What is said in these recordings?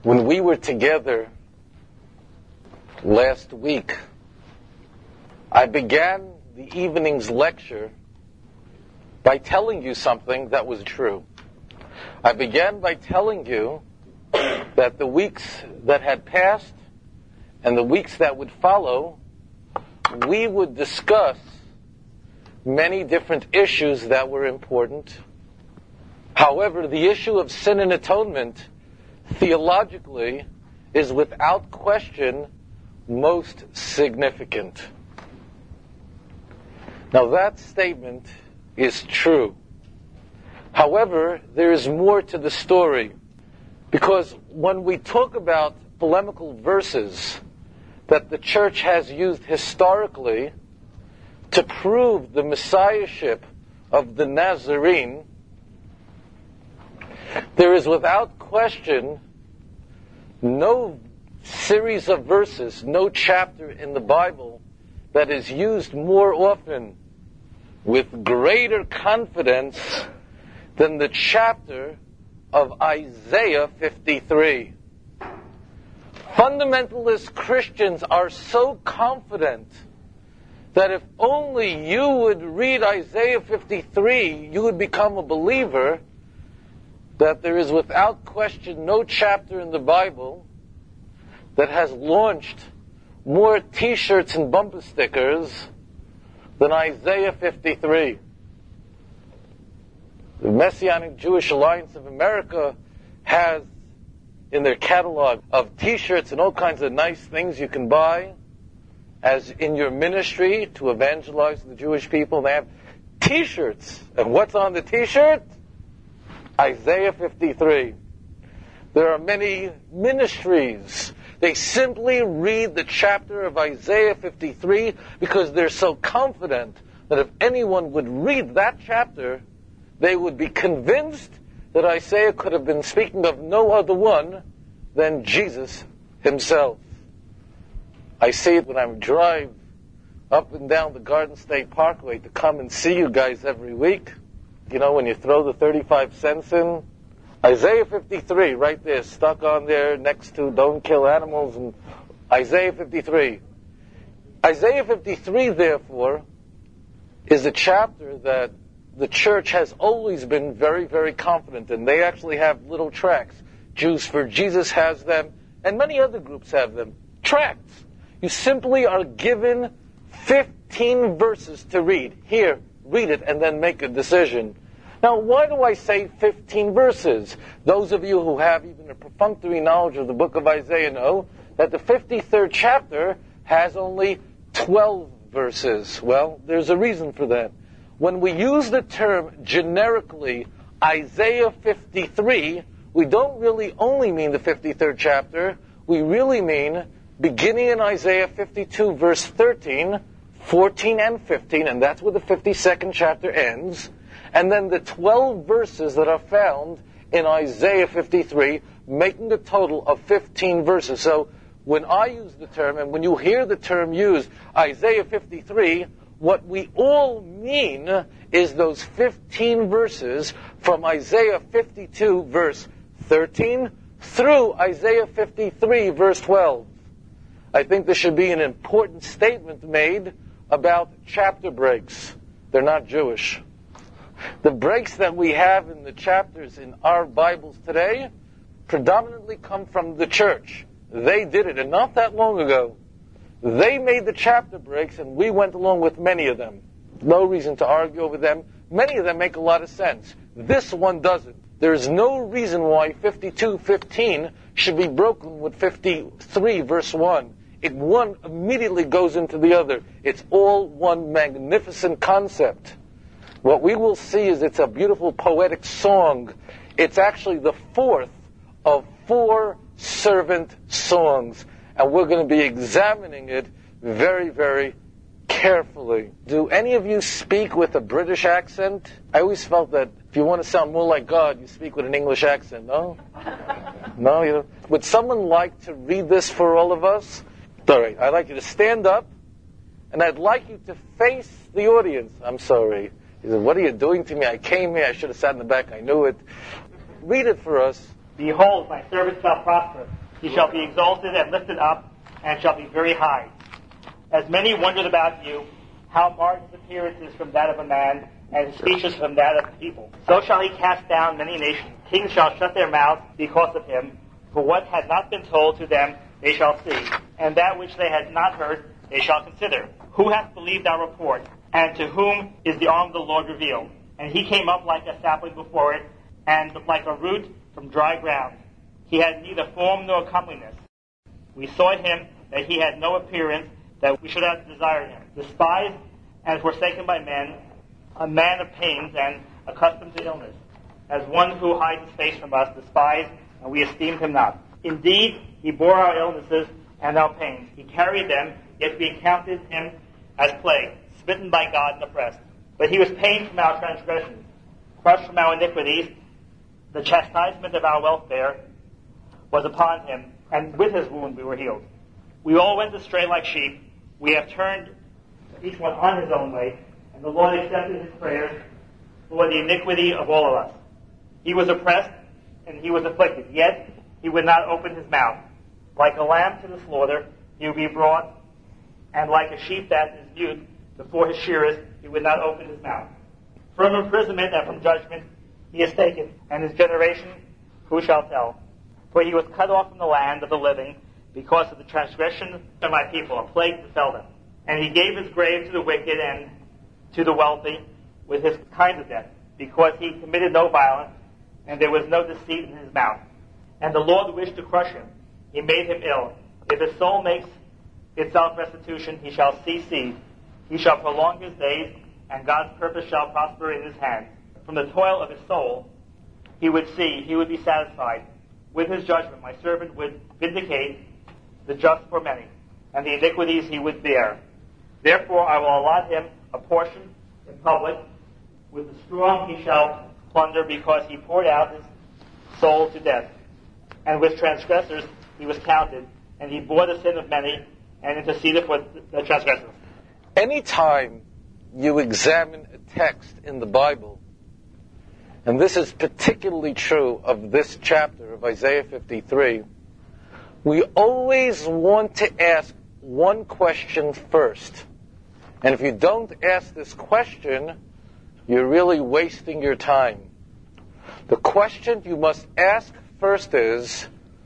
When we were together last week, I began the evening's lecture by telling you something that was true. I began by telling you that the weeks that had passed and the weeks that would follow, we would discuss many different issues that were important. However, the issue of sin and atonement, theologically, is without question most significant. Now that statement is true. However, there is more to the story. Because when we talk about polemical verses that the church has used historically to prove the messiahship of the Nazarene, there is without question no series of verses, no chapter in the Bible that is used more often with greater confidence than the chapter of Isaiah 53. Fundamentalist Christians are so confident that if only you would read Isaiah 53, you would become a believer, that there is without question no chapter in the Bible that has launched more t-shirts and bumper stickers than Isaiah 53. The Messianic Jewish Alliance of America has in their catalog of t-shirts and all kinds of nice things you can buy as in your ministry to evangelize the Jewish people. They have t-shirts. And what's on the t-shirt? Isaiah 53. There are many ministries. They simply read the chapter of Isaiah 53 because they're so confident that if anyone would read that chapter, they would be convinced that Isaiah could have been speaking of no other one than Jesus himself. I see it when I drive up and down the Garden State Parkway to come and see you guys every week. You know, when you throw the 35 cents in, Isaiah 53 right there, stuck on there next to don't kill animals, and Isaiah 53. Isaiah 53, therefore, is a chapter that the church has always been very, very confident in. They actually have little tracts. Jews for Jesus has them, and many other groups have them. Tracts. You simply are given 15 verses to read. Here, read it, and then make a decision. Now, why do I say 15 verses? Those of you who have even a perfunctory knowledge of the book of Isaiah know that the 53rd chapter has only 12 verses. Well, there's a reason for that. When we use the term generically, Isaiah 53, we don't really only mean the 53rd chapter. We really mean beginning in Isaiah 52, verse 13, 14, and 15, and that's where the 52nd chapter ends. And then the 12 verses that are found in Isaiah 53, making a total of 15 verses. So when I use the term, and when you hear the term used, Isaiah 53, what we all mean is those 15 verses from Isaiah 52, verse 13, through Isaiah 53, verse 12. I think there should be an important statement made about chapter breaks. They're not Jewish. The breaks that we have in the chapters in our Bibles today predominantly come from the church. They did it, and not that long ago. They made the chapter breaks, and we went along with many of them. No reason to argue over them. Many of them make a lot of sense. This one doesn't. There is no reason why 52:15 should be broken with 53, verse 1. One immediately goes into the other. It's all one magnificent concept. What we will see is it's a beautiful poetic song. It's actually the fourth of 4 servant songs. And we're going to be examining it very, very carefully. Do any of you speak with a British accent? I always felt that if you want to sound more like God, you speak with an English accent, no? No? You don't? Would someone like to read this for all of us? All right, I'd like you to stand up, and I'd like you to face the audience. I'm sorry. He said, what are you doing to me? I came here. I should have sat in the back. I knew it. Read it for us. Behold, my servant shall prosper. He shall be exalted and lifted up, and shall be very high. As many wondered about you, how marked his appearance is from that of a man, and his speeches from that of the people. So shall he cast down many nations. Kings shall shut their mouths because of him, for what had not been told to them they shall see, and that which they had not heard they shall consider. Who hath believed our report, and to whom is the arm of the Lord revealed? And he came up like a sapling before it, and like a root from dry ground. He had neither form nor comeliness. We saw him that he had no appearance, that we should have desired him. Despised and forsaken by men, a man of pains and accustomed to illness, as one who hides his face from us, despised, and we esteemed him not. Indeed, he bore our illnesses and our pains. He carried them, yet we counted him as plague, smitten by God and oppressed. But he was pained from our transgressions, crushed from our iniquities. The chastisement of our welfare was upon him, and with his wound we were healed. We all went astray like sheep. We have turned each one on his own way, and the Lord accepted his prayers for the iniquity of all of us. He was oppressed, and he was afflicted, yet he would not open his mouth. Like a lamb to the slaughter, he would be brought, and like a sheep that is mute before his shearers, he would not open his mouth. From imprisonment and from judgment he is taken, and his generation who shall tell? For he was cut off from the land of the living, because of the transgression of my people, a plague befell them. And he gave his grave to the wicked and to the wealthy with his kind of death, because he committed no violence, and there was no deceit in his mouth. And the Lord wished to crush him. He made him ill. If his soul makes itself restitution, he shall see seed. He shall prolong his days, and God's purpose shall prosper in his hand. From the toil of his soul he would see, he would be satisfied. With his judgment my servant would vindicate the just for many, and the iniquities he would bear. Therefore I will allot him a portion in public. With the strong he shall plunder, because he poured out his soul to death. And with transgressors he was counted, and he bore the sin of many, and interceded for the transgressors. Anytime you examine a text in the Bible, and this is particularly true of this chapter of Isaiah 53, we always want to ask one question first. And if you don't ask this question, you're really wasting your time. The question you must ask first is,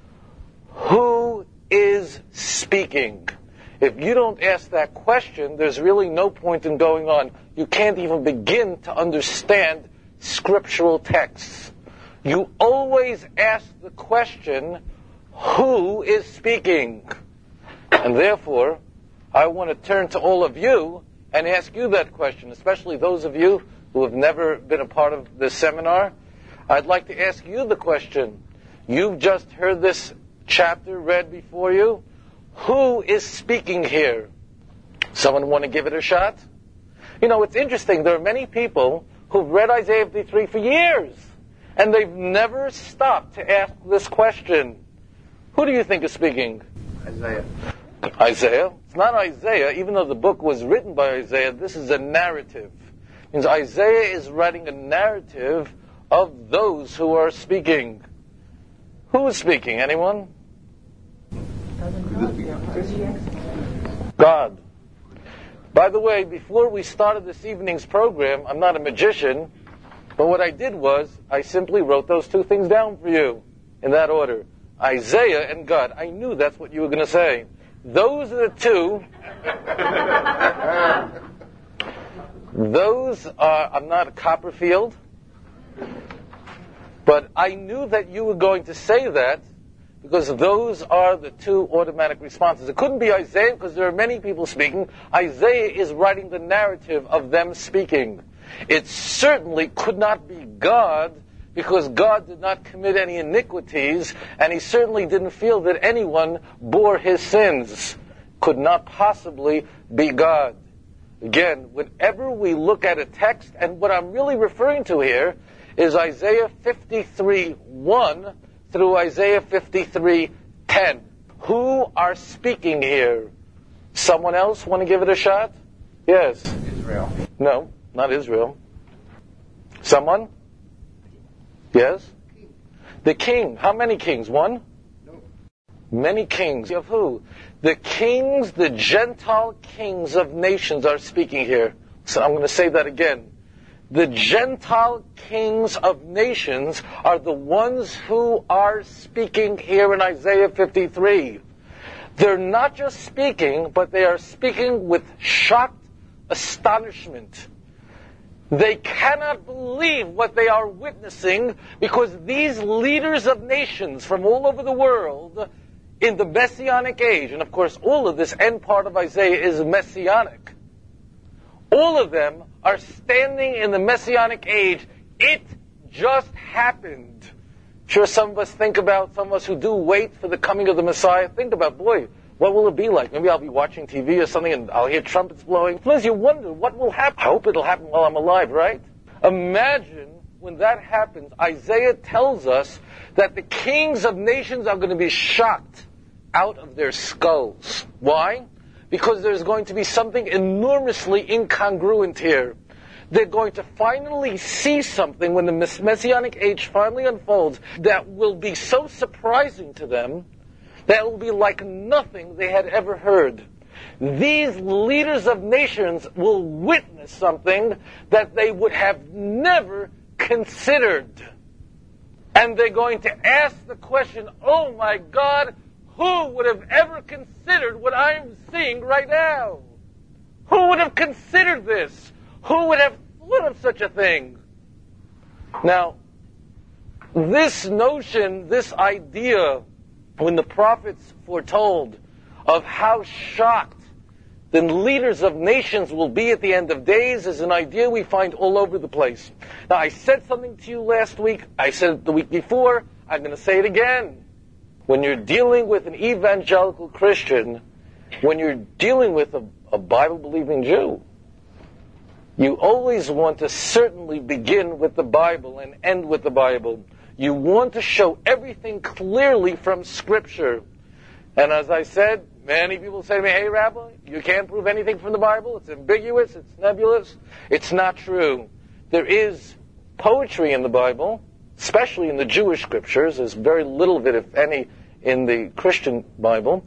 who is speaking? If you don't ask that question, there's really no point in going on. You can't even begin to understand scriptural texts. You always ask the question, who is speaking? And therefore, I want to turn to all of you and ask you that question, especially those of you who have never been a part of this seminar. I'd like to ask you the question. You've just heard this chapter read before you. Who is speaking here? Someone want to give it a shot? You know, it's interesting. There are many people who've read Isaiah 53 for years, and they've never stopped to ask this question. Who do you think is speaking? Isaiah. Isaiah? It's not Isaiah. Even though the book was written by Isaiah, this is a narrative. It means Isaiah is writing a narrative of those who are speaking. Who is speaking? Anyone? God. By the way, before we started this evening's program, I'm not a magician, but what I did was I simply wrote those two things down for you in that order. Isaiah and God. I knew that's what you were going to say. Those are the two. Those are, I'm not a Copperfield, but I knew that you were going to say that because those are the two automatic responses. It couldn't be Isaiah because there are many people speaking. Isaiah is writing the narrative of them speaking. It certainly could not be God because God did not commit any iniquities, and he certainly didn't feel that anyone bore his sins. Could not possibly be God. Again, whenever we look at a text, and what I'm really referring to here is Isaiah 53:1 through Isaiah 53:10. Who are speaking here? Someone else want to give it a shot? Yes. Israel. No, not Israel. Someone? Yes? King. The king. How many kings? One? No. Many kings. Of who? The kings, the Gentile kings of nations are speaking here. So I'm going to say that again. The Gentile kings of nations are the ones who are speaking here in Isaiah 53. They're not just speaking, but they are speaking with shocked astonishment. They cannot believe what they are witnessing because these leaders of nations from all over the world in the Messianic age, and of course all of this end part of Isaiah is Messianic, all of them are standing in the Messianic age. It just happened. Sure, some of us who do wait for the coming of the Messiah, think about, boy, what will it be like? Maybe I'll be watching TV or something and I'll hear trumpets blowing. Plus you wonder, what will happen? I hope it'll happen while I'm alive, right? Imagine when that happens, Isaiah tells us that the kings of nations are going to be shocked out of their skulls. Why? Because there's going to be something enormously incongruent here. They're going to finally see something when the Messianic age finally unfolds that will be so surprising to them that will be like nothing they had ever heard. These leaders of nations will witness something that they would have never considered. And they're going to ask the question, oh my God, who would have ever considered what I'm seeing right now? Who would have considered this? Who would have thought of such a thing? Now, this notion, this idea, when the prophets foretold of how shocked the leaders of nations will be at the end of days, is an idea we find all over the place. Now, I said something to you last week. I said it the week before. I'm going to say it again. When you're dealing with an evangelical Christian, when you're dealing with a Bible-believing Jew, you always want to certainly begin with the Bible and end with the Bible. You want to show everything clearly from Scripture. And as I said, many people say to me, hey, Rabbi, you can't prove anything from the Bible. It's ambiguous. It's nebulous. It's not true. There is poetry in the Bible, especially in the Jewish Scriptures. There's very little of it, if any, in the Christian Bible.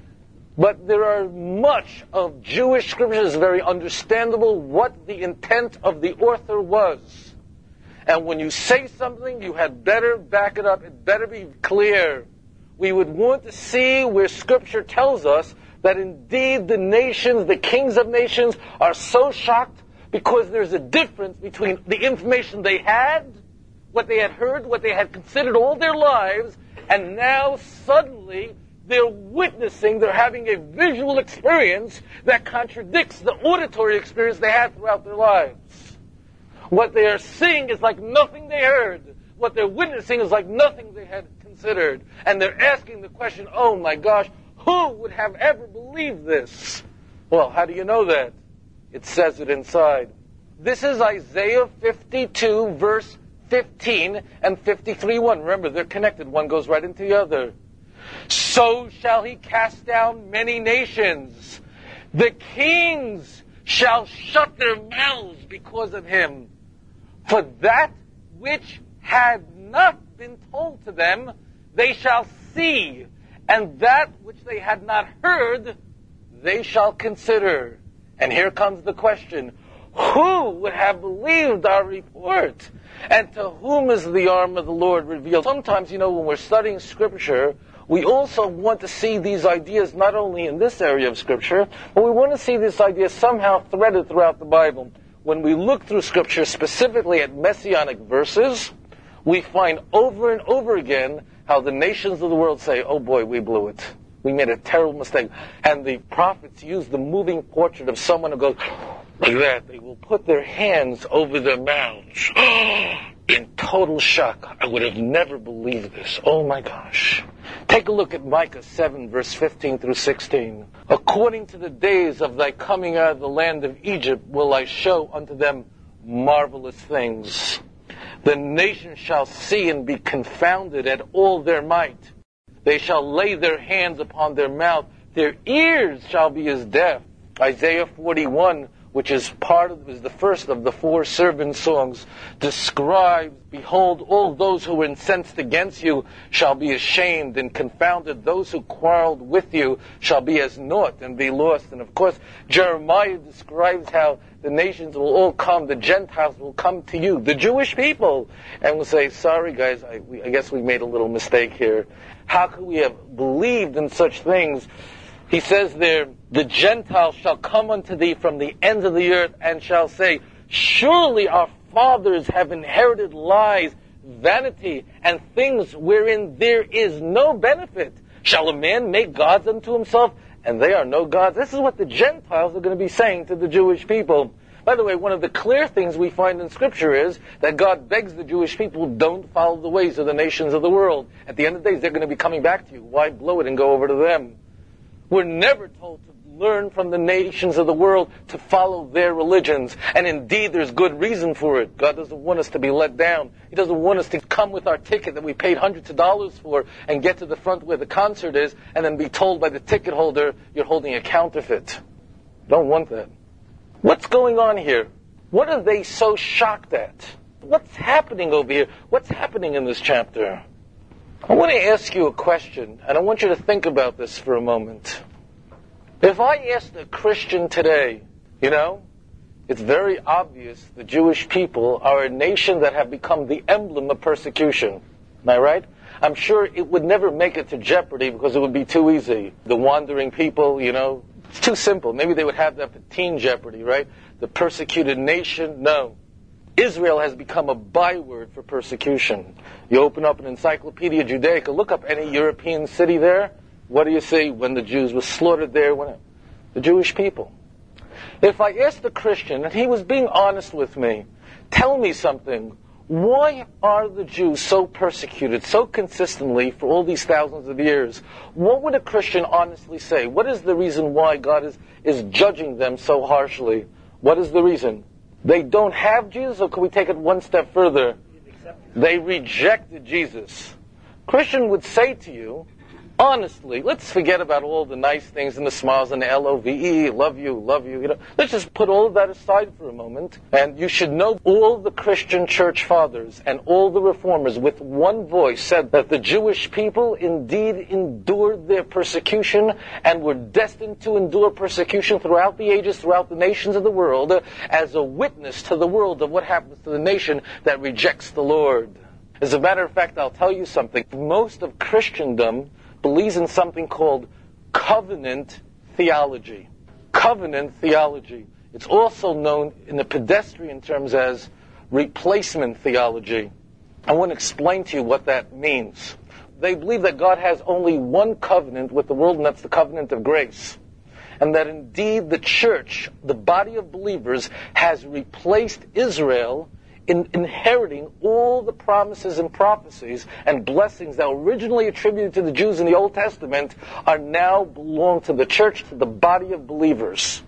But there are much of Jewish Scriptures very understandable what the intent of the author was. And when you say something, you had better back it up. It better be clear. We would want to see where Scripture tells us that indeed the nations, the kings of nations, are so shocked because there's a difference between the information they had, what they had heard, what they had considered all their lives, and now suddenly they're witnessing, they're having a visual experience that contradicts the auditory experience they had throughout their lives. What they are seeing is like nothing they heard. What they're witnessing is like nothing they had considered. And they're asking the question, oh my gosh, who would have ever believed this? Well, how do you know that? It says it inside. This is Isaiah 52, verse 15 and 53:1. Remember, they're connected. One goes right into the other. So shall he cast down many nations. The kings shall shut their mouths because of him. For that which had not been told to them, they shall see. And that which they had not heard, they shall consider. And here comes the question. Who would have believed our report? And to whom is the arm of the Lord revealed? Sometimes, when we're studying Scripture, we also want to see these ideas not only in this area of Scripture, but we want to see this idea somehow threaded throughout the Bible. When we look through Scripture, specifically at Messianic verses, we find over and over again how the nations of the world say, oh boy, we blew it. We made a terrible mistake. And the prophets use the moving portrait of someone who goes like that. They will put their hands over their mouths in total shock. I would have never believed this. Oh my gosh. Take a look at Micah 7, verse 15 through 16. According to the days of thy coming out of the land of Egypt will I show unto them marvelous things. The nations shall see and be confounded at all their might. They shall lay their hands upon their mouth. Their ears shall be as deaf. Isaiah 41, which is the first of the 4 servant songs, describes, behold, all those who were incensed against you shall be ashamed and confounded. Those who quarreled with you shall be as naught and be lost. And of course, Jeremiah describes how the nations will all come, the Gentiles will come to you, the Jewish people, and will say, sorry guys, I guess we made a little mistake here. How could we have believed in such things? He says there, the Gentiles shall come unto thee from the ends of the earth and shall say, surely our fathers have inherited lies, vanity, and things wherein there is no benefit. Shall a man make gods unto himself? And they are no gods. This is what the Gentiles are going to be saying to the Jewish people. By the way, one of the clear things we find in Scripture is that God begs the Jewish people, don't follow the ways of the nations of the world. At the end of the days, they're going to be coming back to you. Why blow it and go over to them? We're never told to learn from the nations of the world to follow their religions. And indeed, there's good reason for it. God doesn't want us to be let down. He doesn't want us to come with our ticket that we paid hundreds of dollars for and get to the front where the concert is and then be told by the ticket holder, you're holding a counterfeit. Don't want that. What's going on here? What are they so shocked at? What's happening over here? What's happening in this chapter? I want to ask you a question, and I want you to think about this for a moment. If I asked a Christian today, it's very obvious the Jewish people are a nation that have become the emblem of persecution. Am I right? I'm sure it would never make it to Jeopardy because it would be too easy. The wandering people, it's too simple. Maybe they would have that for Teen Jeopardy, right? The persecuted nation, no. Israel has become a byword for persecution. You open up an Encyclopedia Judaica, look up any European city there. What do you see when the Jews were slaughtered there? The Jewish people. If I asked a Christian, and he was being honest with me, tell me something. Why are the Jews so persecuted so consistently for all these thousands of years? What would a Christian honestly say? What is the reason why God is judging them so harshly? What is the reason? They don't have Jesus, or can we take it one step further? They rejected Jesus. Christian would say to you, honestly, let's forget about all the nice things and the smiles and the LOVE, love you. Let's just put all of that aside for a moment. And you should know all the Christian church fathers and all the reformers with one voice said that the Jewish people indeed endured their persecution and were destined to endure persecution throughout the ages, throughout the nations of the world, as a witness to the world of what happens to the nation that rejects the Lord. As a matter of fact, I'll tell you something. Most of Christendom believes in something called covenant theology. Covenant theology. It's also known in the pedestrian terms as replacement theology. I want to explain to you what that means. They believe that God has only one covenant with the world, and that's the covenant of grace. And that indeed the church, the body of believers, has replaced Israel in inheriting all the promises and prophecies and blessings that were originally attributed to the Jews in the Old Testament are now belong to the church, to the body of believers.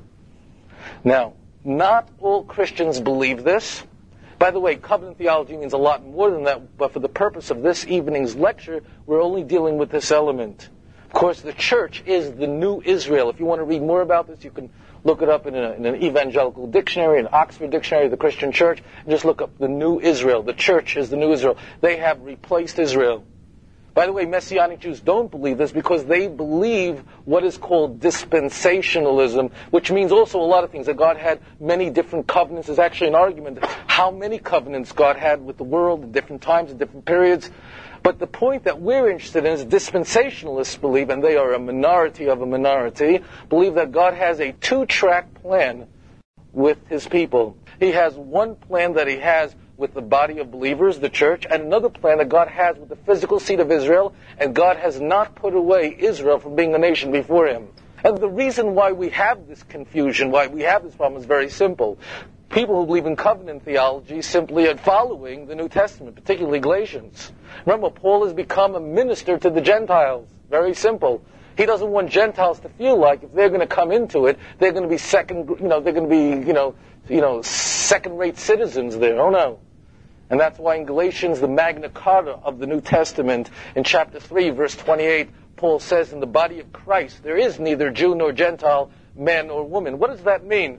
Now, not all Christians believe this. By the way, covenant theology means a lot more than that, but for the purpose of this evening's lecture, we're only dealing with this element. Of course, the church is the new Israel. If you want to read more about this, you can look it up in an evangelical dictionary, an Oxford Dictionary of the Christian Church, and just look up the new Israel. The church is the new Israel. They have replaced Israel. By the way, Messianic Jews don't believe this because they believe what is called dispensationalism, which means also a lot of things, that God had many different covenants. There's actually an argument how many covenants God had with the world in different times, in different periods. But the point that we're interested in is dispensationalists believe, and they are a minority of a minority, believe that God has a two-track plan with His people. He has one plan that He has with the body of believers, the church, and another plan that God has with the physical seed of Israel, and God has not put away Israel from being a nation before Him. And the reason why we have this confusion, why we have this problem, is very simple. People who believe in covenant theology simply are following the New Testament, particularly Galatians. Remember, Paul has become a minister to the Gentiles. Very simple. He doesn't want Gentiles to feel like if they're going to come into it, they're going to be second-rate citizens there. Oh no. And that's why in Galatians, the Magna Carta of the New Testament, in chapter 3, verse 28, Paul says, in the body of Christ, there is neither Jew nor Gentile, man or woman. What does that mean? It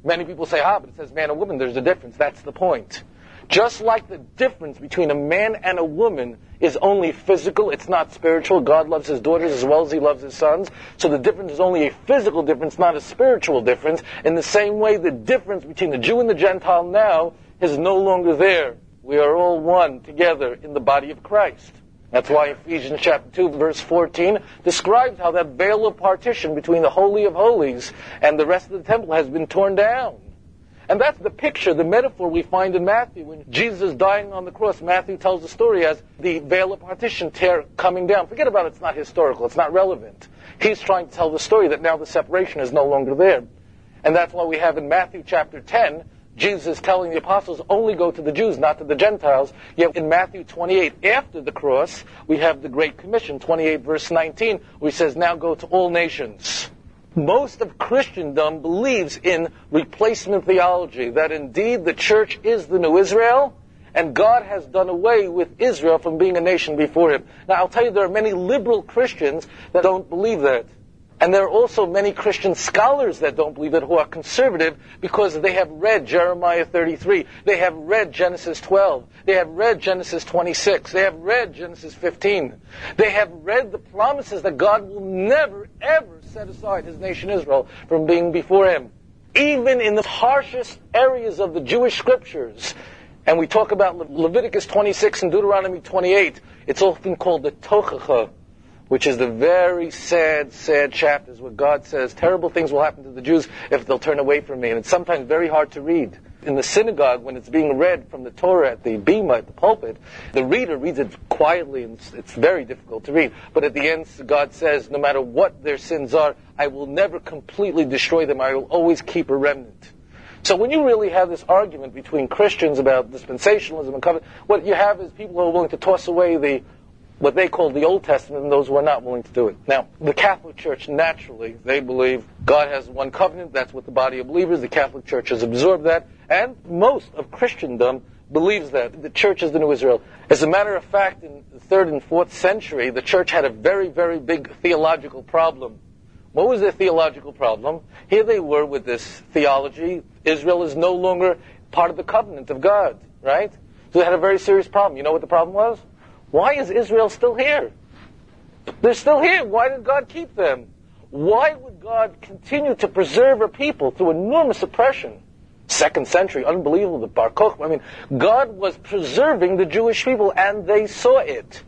Many people say, but it says man and woman, there's a difference. That's the point. Just like the difference between a man and a woman is only physical, it's not spiritual. God loves his daughters as well as he loves his sons. So the difference is only a physical difference, not a spiritual difference. In the same way, the difference between the Jew and the Gentile now is no longer there. We are all one together in the body of Christ. That's why Ephesians chapter 2, verse 14 describes how that veil of partition between the Holy of Holies and the rest of the temple has been torn down. And that's the picture, the metaphor we find in Matthew. When Jesus is dying on the cross, Matthew tells the story as the veil of partition coming down. Forget about it, it's not historical, it's not relevant. He's trying to tell the story that now the separation is no longer there. And that's why we have in Matthew chapter 10, Jesus is telling the apostles, only go to the Jews, not to the Gentiles. Yet in Matthew 28, after the cross, we have the Great Commission, 28 verse 19, where he says, now go to all nations. Most of Christendom believes in replacement theology, that indeed the church is the new Israel, and God has done away with Israel from being a nation before him. Now, I'll tell you, there are many liberal Christians that don't believe that. And there are also many Christian scholars that don't believe it, who are conservative, because they have read Jeremiah 33, they have read Genesis 12, they have read Genesis 26, they have read Genesis 15. They have read the promises that God will never, ever set aside his nation Israel from being before him. Even in the harshest areas of the Jewish scriptures, and we talk about Leviticus 26 and Deuteronomy 28, it's often called the Tochacha, which is the very sad, sad chapters where God says terrible things will happen to the Jews if they'll turn away from me. And it's sometimes very hard to read. In the synagogue, when it's being read from the Torah at the bima, at the pulpit, the reader reads it quietly, and it's very difficult to read. But at the end, God says, no matter what their sins are, I will never completely destroy them. I will always keep a remnant. So when you really have this argument between Christians about dispensationalism and covenant, what you have is people who are willing to toss away what they call the Old Testament, and those who are not willing to do it. Now, the Catholic Church, naturally, they believe God has one covenant. That's what the body of believers, the Catholic Church has absorbed that. And most of Christendom believes that. The Church is the new Israel. As a matter of fact, in the 3rd and 4th century, the Church had a very, very big theological problem. What was their theological problem? Here they were with this theology. Israel is no longer part of the covenant of God, right? So they had a very serious problem. You know what the problem was? Why is Israel still here? They're still here. Why did God keep them? Why would God continue to preserve a people through enormous oppression? 2nd century, unbelievable, the Bar Kokhba. I mean, God was preserving the Jewish people, and they saw it.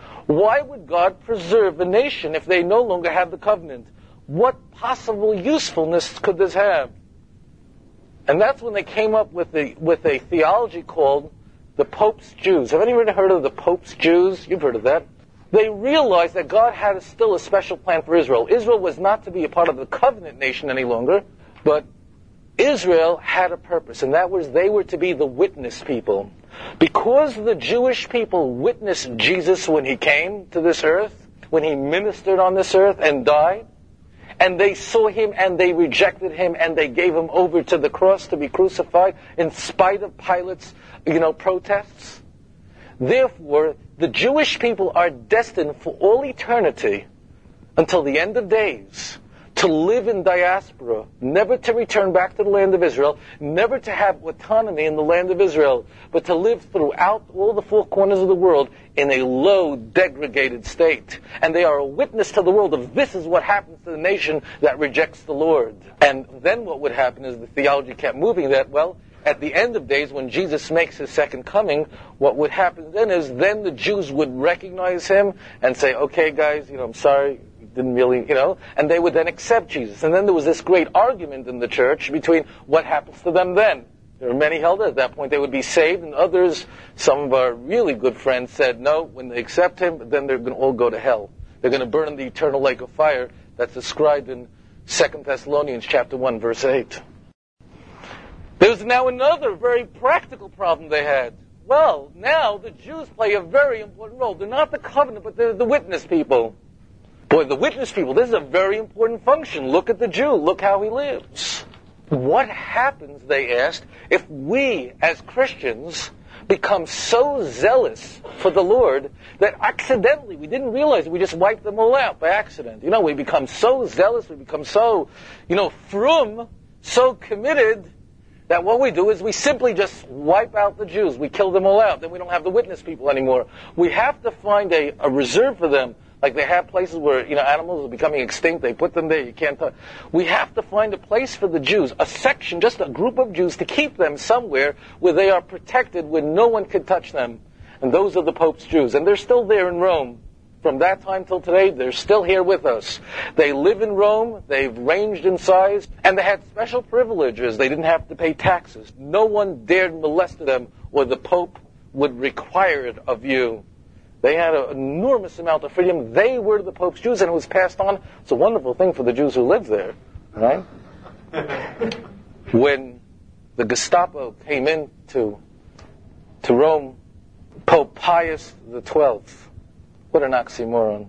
Why would God preserve a nation if they no longer have the covenant? What possible usefulness could this have? And that's when they came up with a theology called the Pope's Jews. Have anyone heard of the Pope's Jews? You've heard of that. They realized that God had still a special plan for Israel. Israel was not to be a part of the covenant nation any longer, but Israel had a purpose, and that was they were to be the witness people. Because the Jewish people witnessed Jesus when he came to this earth, when he ministered on this earth and died, and they saw him and they rejected him and they gave him over to the cross to be crucified in spite of Pilate's, protests. Therefore, the Jewish people are destined for all eternity, until the end of days, to live in diaspora, never to return back to the land of Israel, never to have autonomy in the land of Israel, but to live throughout all the 4 corners of the world in a low, degraded state. And they are a witness to the world of this is what happens to the nation that rejects the Lord. And then what would happen is the theology kept moving that, at the end of days, when Jesus makes his second coming, what would happen then is the Jews would recognize him and say, okay guys, I'm sorry, didn't really, and they would then accept Jesus. And then there was this great argument in the church between what happens to them then. There were many held at that point they would be saved, and others, some of our really good friends said, no, when they accept him, then they're going to all go to hell. They're going to burn in the eternal lake of fire that's described in 2 Thessalonians chapter 1, verse 8. There's now another very practical problem they had. Well, now the Jews play a very important role. They're not the covenant, but they're the witness people. Boy, the witness people, this is a very important function. Look at the Jew. Look how he lives. What happens, they asked, if we as Christians become so zealous for the Lord that accidentally, we didn't realize it, we just wiped them all out by accident. We become so zealous, we become so, frum, so committed that what we do is we simply just wipe out the Jews. We kill them all out. Then we don't have the witness people anymore. We have to find a reserve for them. Like they have places where, animals are becoming extinct. They put them there. You can't touch. We have to find a place for the Jews, a section, just a group of Jews to keep them somewhere where they are protected, where no one can touch them. And those are the Pope's Jews. And they're still there in Rome. From that time till today, they're still here with us. They live in Rome, they've ranged in size, and they had special privileges. They didn't have to pay taxes. No one dared molest them, or the Pope would require it of you. They had an enormous amount of freedom. They were the Pope's Jews, and it was passed on. It's a wonderful thing for the Jews who lived there, right? When the Gestapo came into Rome, Pope Pius XII, what an oxymoron.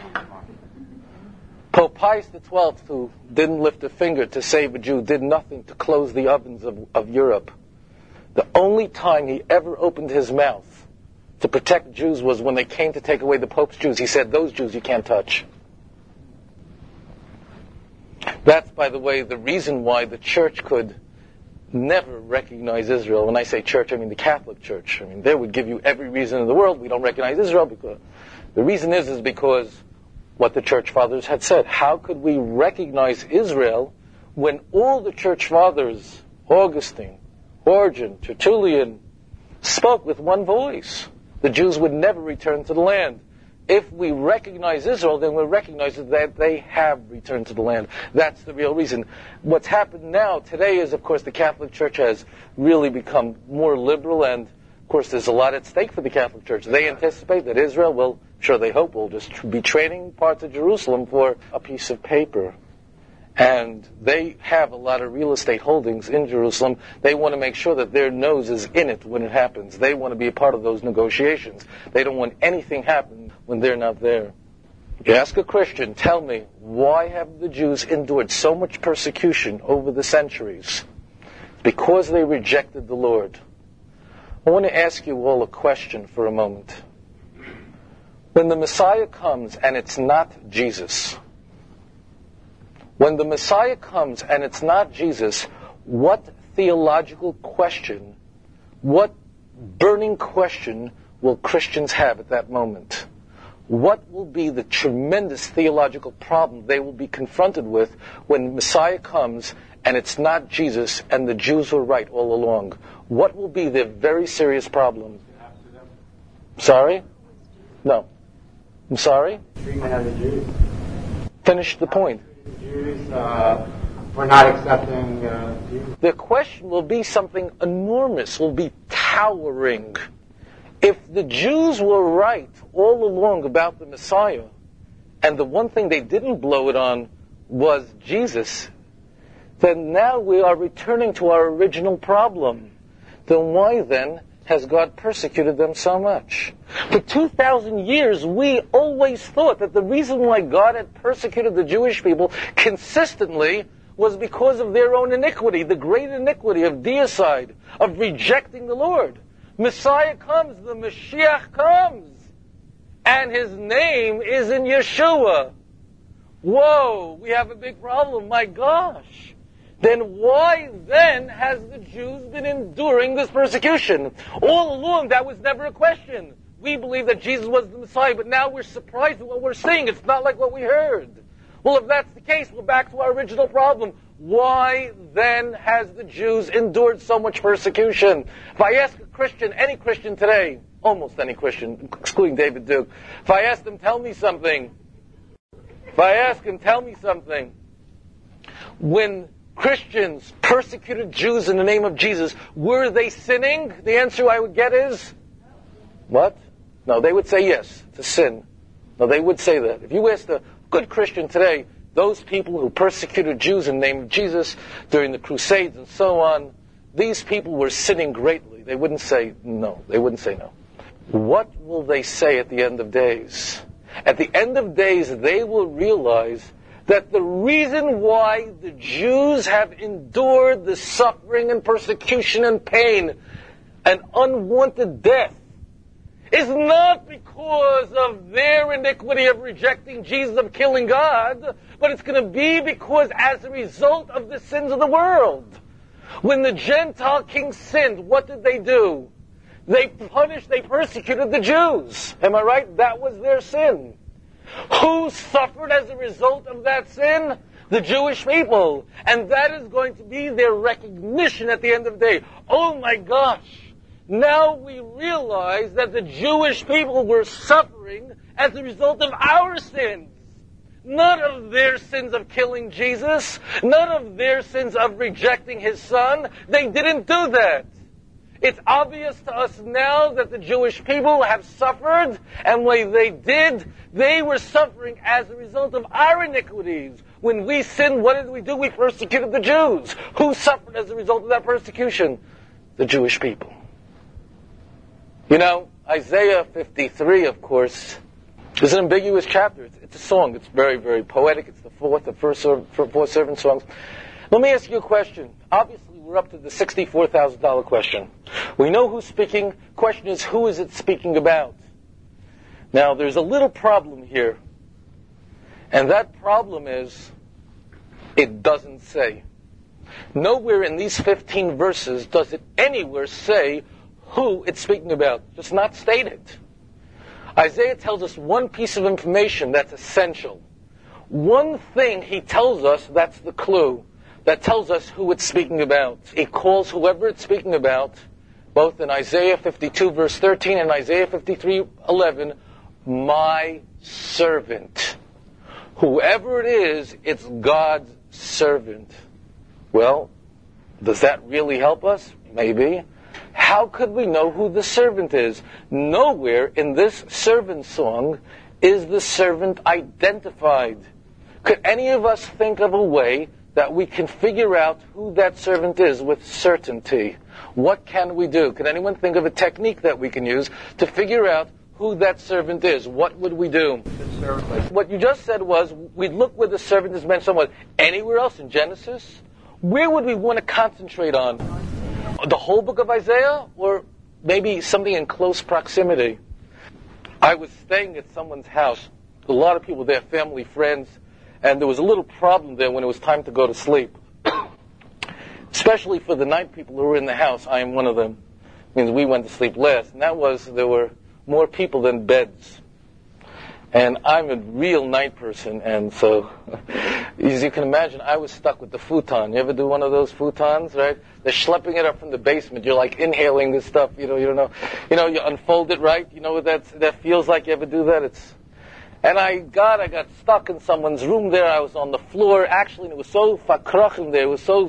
Pope Pius XII, who didn't lift a finger to save a Jew, did nothing to close the ovens of Europe. The only time he ever opened his mouth to protect Jews was when they came to take away the Pope's Jews. He said, those Jews you can't touch. That's, by the way, the reason why the church could never recognize Israel. When I say church, I mean the Catholic Church. They would give you every reason in the world we don't recognize Israel. Because the reason is because what the church fathers had said. How could we recognize Israel when all the church fathers, Augustine, Origen, Tertullian, spoke with one voice? The Jews would never return to the land. If we recognize Israel, then we recognize that they have returned to the land. That's the real reason. What's happened now, today, is, of course, the Catholic Church has really become more liberal, and, of course, there's a lot at stake for the Catholic Church. They anticipate that Israel will, sure they hope, will just be trading parts of Jerusalem for a piece of paper. And they have a lot of real estate holdings in Jerusalem. They want to make sure that their nose is in it when it happens. They want to be a part of those negotiations. They don't want anything happen when they're not there. If you ask a Christian, tell me, why have the Jews endured so much persecution over the centuries? Because they rejected the Lord. I want to ask you all a question for a moment. When the Messiah comes and it's not Jesus, when the Messiah comes and it's not Jesus, what theological question, what burning question will Christians have at that moment? What will be the tremendous theological problem they will be confronted with when Messiah comes and it's not Jesus and the Jews were right all along? What will be their very serious problem? Sorry? No. I'm sorry? Treatment of the Jews. Finish the point. Jews were not accepting Jesus. The question will be something enormous, will be towering. If the Jews were right all along about the Messiah, and the one thing they didn't blow it on was Jesus, then now we are returning to our original problem. Then why then has God persecuted them so much? For 2,000 years, we always thought that the reason why God had persecuted the Jewish people consistently was because of their own iniquity, the great iniquity of deicide, of rejecting the Lord. Messiah comes, the Mashiach comes, and his name is in Yeshua. Whoa, we have a big problem, my gosh. Then why then has the Jews been enduring this persecution? All along, that was never a question. We believe that Jesus was the Messiah, but now we're surprised at what we're seeing. It's not like what we heard. Well, if that's the case, we're back to our original problem. Why then has the Jews endured so much persecution? If I ask a Christian, any Christian today, almost any Christian, excluding David Duke, if I ask them, tell me something. If I ask him, tell me something. When Christians persecuted Jews in the name of Jesus, were they sinning? The answer I would get is, what? No, they would say yes, it's a sin. No, they would say that. If you asked a good Christian today, those people who persecuted Jews in the name of Jesus during the Crusades and so on, these people were sinning greatly. They wouldn't say no. They wouldn't say no. What will they say at the end of days? At the end of days, they will realize that the reason why the Jews have endured the suffering and persecution and pain and unwanted death is not because of their iniquity of rejecting Jesus, of killing God, but it's going to be because as a result of the sins of the world. When the Gentile kings sinned, what did they do? They persecuted the Jews. Am I right? That was their sin. Who suffered as a result of that sin? The Jewish people. And that is going to be their recognition at the end of the day. Oh my gosh! Now we realize that the Jewish people were suffering as a result of our sins. Not of their sins of killing Jesus. Not of their sins of rejecting His Son. They didn't do that. It's obvious to us now that the Jewish people have suffered, and when they did, they were suffering as a result of our iniquities. When we sinned, what did we do? We persecuted the Jews. Who suffered as a result of that persecution? The Jewish people. You know, Isaiah 53, of course, is an ambiguous chapter. It's a song. It's very, very poetic. It's the four servant songs. Let me ask you a question. Obviously, we're up to the $64,000 question. We know who's speaking. Question is, who is it speaking about? Now, there's a little problem here. And that problem is, it doesn't say. Nowhere in these 15 verses does it anywhere say who it's speaking about. It's not stated. Isaiah tells us one piece of information that's essential. One thing he tells us that's the clue. That tells us who it's speaking about. He calls whoever it's speaking about, both in Isaiah 52 verse 13 and Isaiah 53:11, my servant. Whoever it is, it's God's servant. Well, does that really help us? Maybe. How could we know who the servant is? Nowhere in this servant song is the servant identified. Could any of us think of a way that we can figure out who that servant is with certainty? What can we do? Can anyone think of a technique that we can use to figure out who that servant is? What would we do? What you just said was, we'd look where the servant is mentioned somewhere. Anywhere else in Genesis? Where would we want to concentrate on? The whole book of Isaiah? Or maybe something in close proximity? I was staying at someone's house. A lot of people there, family, friends. And there was a little problem there when it was time to go to sleep. Especially for the night people who were in the house. I am one of them. It means we went to sleep last. And that was, there were more people than beds. And I'm a real night person. And so, as you can imagine, I was stuck with the futon. You ever do one of those futons, right? They're schlepping it up from the basement. You're like inhaling this stuff. You don't know. You unfold it, right? You know what that feels like? You ever do that? And I got stuck in someone's room there. I was on the floor. Actually, it was so fakrachim there. It was so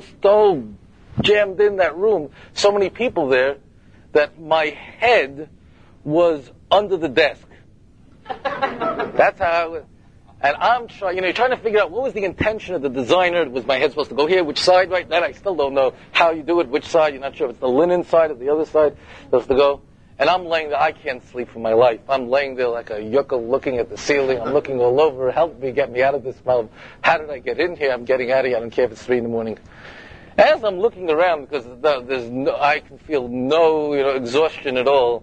jammed in that room. So many people there that my head was under the desk. That's how I was. And I'm trying, you're trying to figure out what was the intention of the designer. Was my head supposed to go here? Which side, right? That I still don't know how you do it. Which side? You're not sure if it's the linen side or the other side supposed to go. And I'm laying there, I can't sleep for my life. I'm laying there like a yucca looking at the ceiling. I'm looking all over. Help me, get me out of this problem. How did I get in here? I'm getting out of here. I don't care if it's 3 a.m. As I'm looking around, because I can feel no exhaustion at all,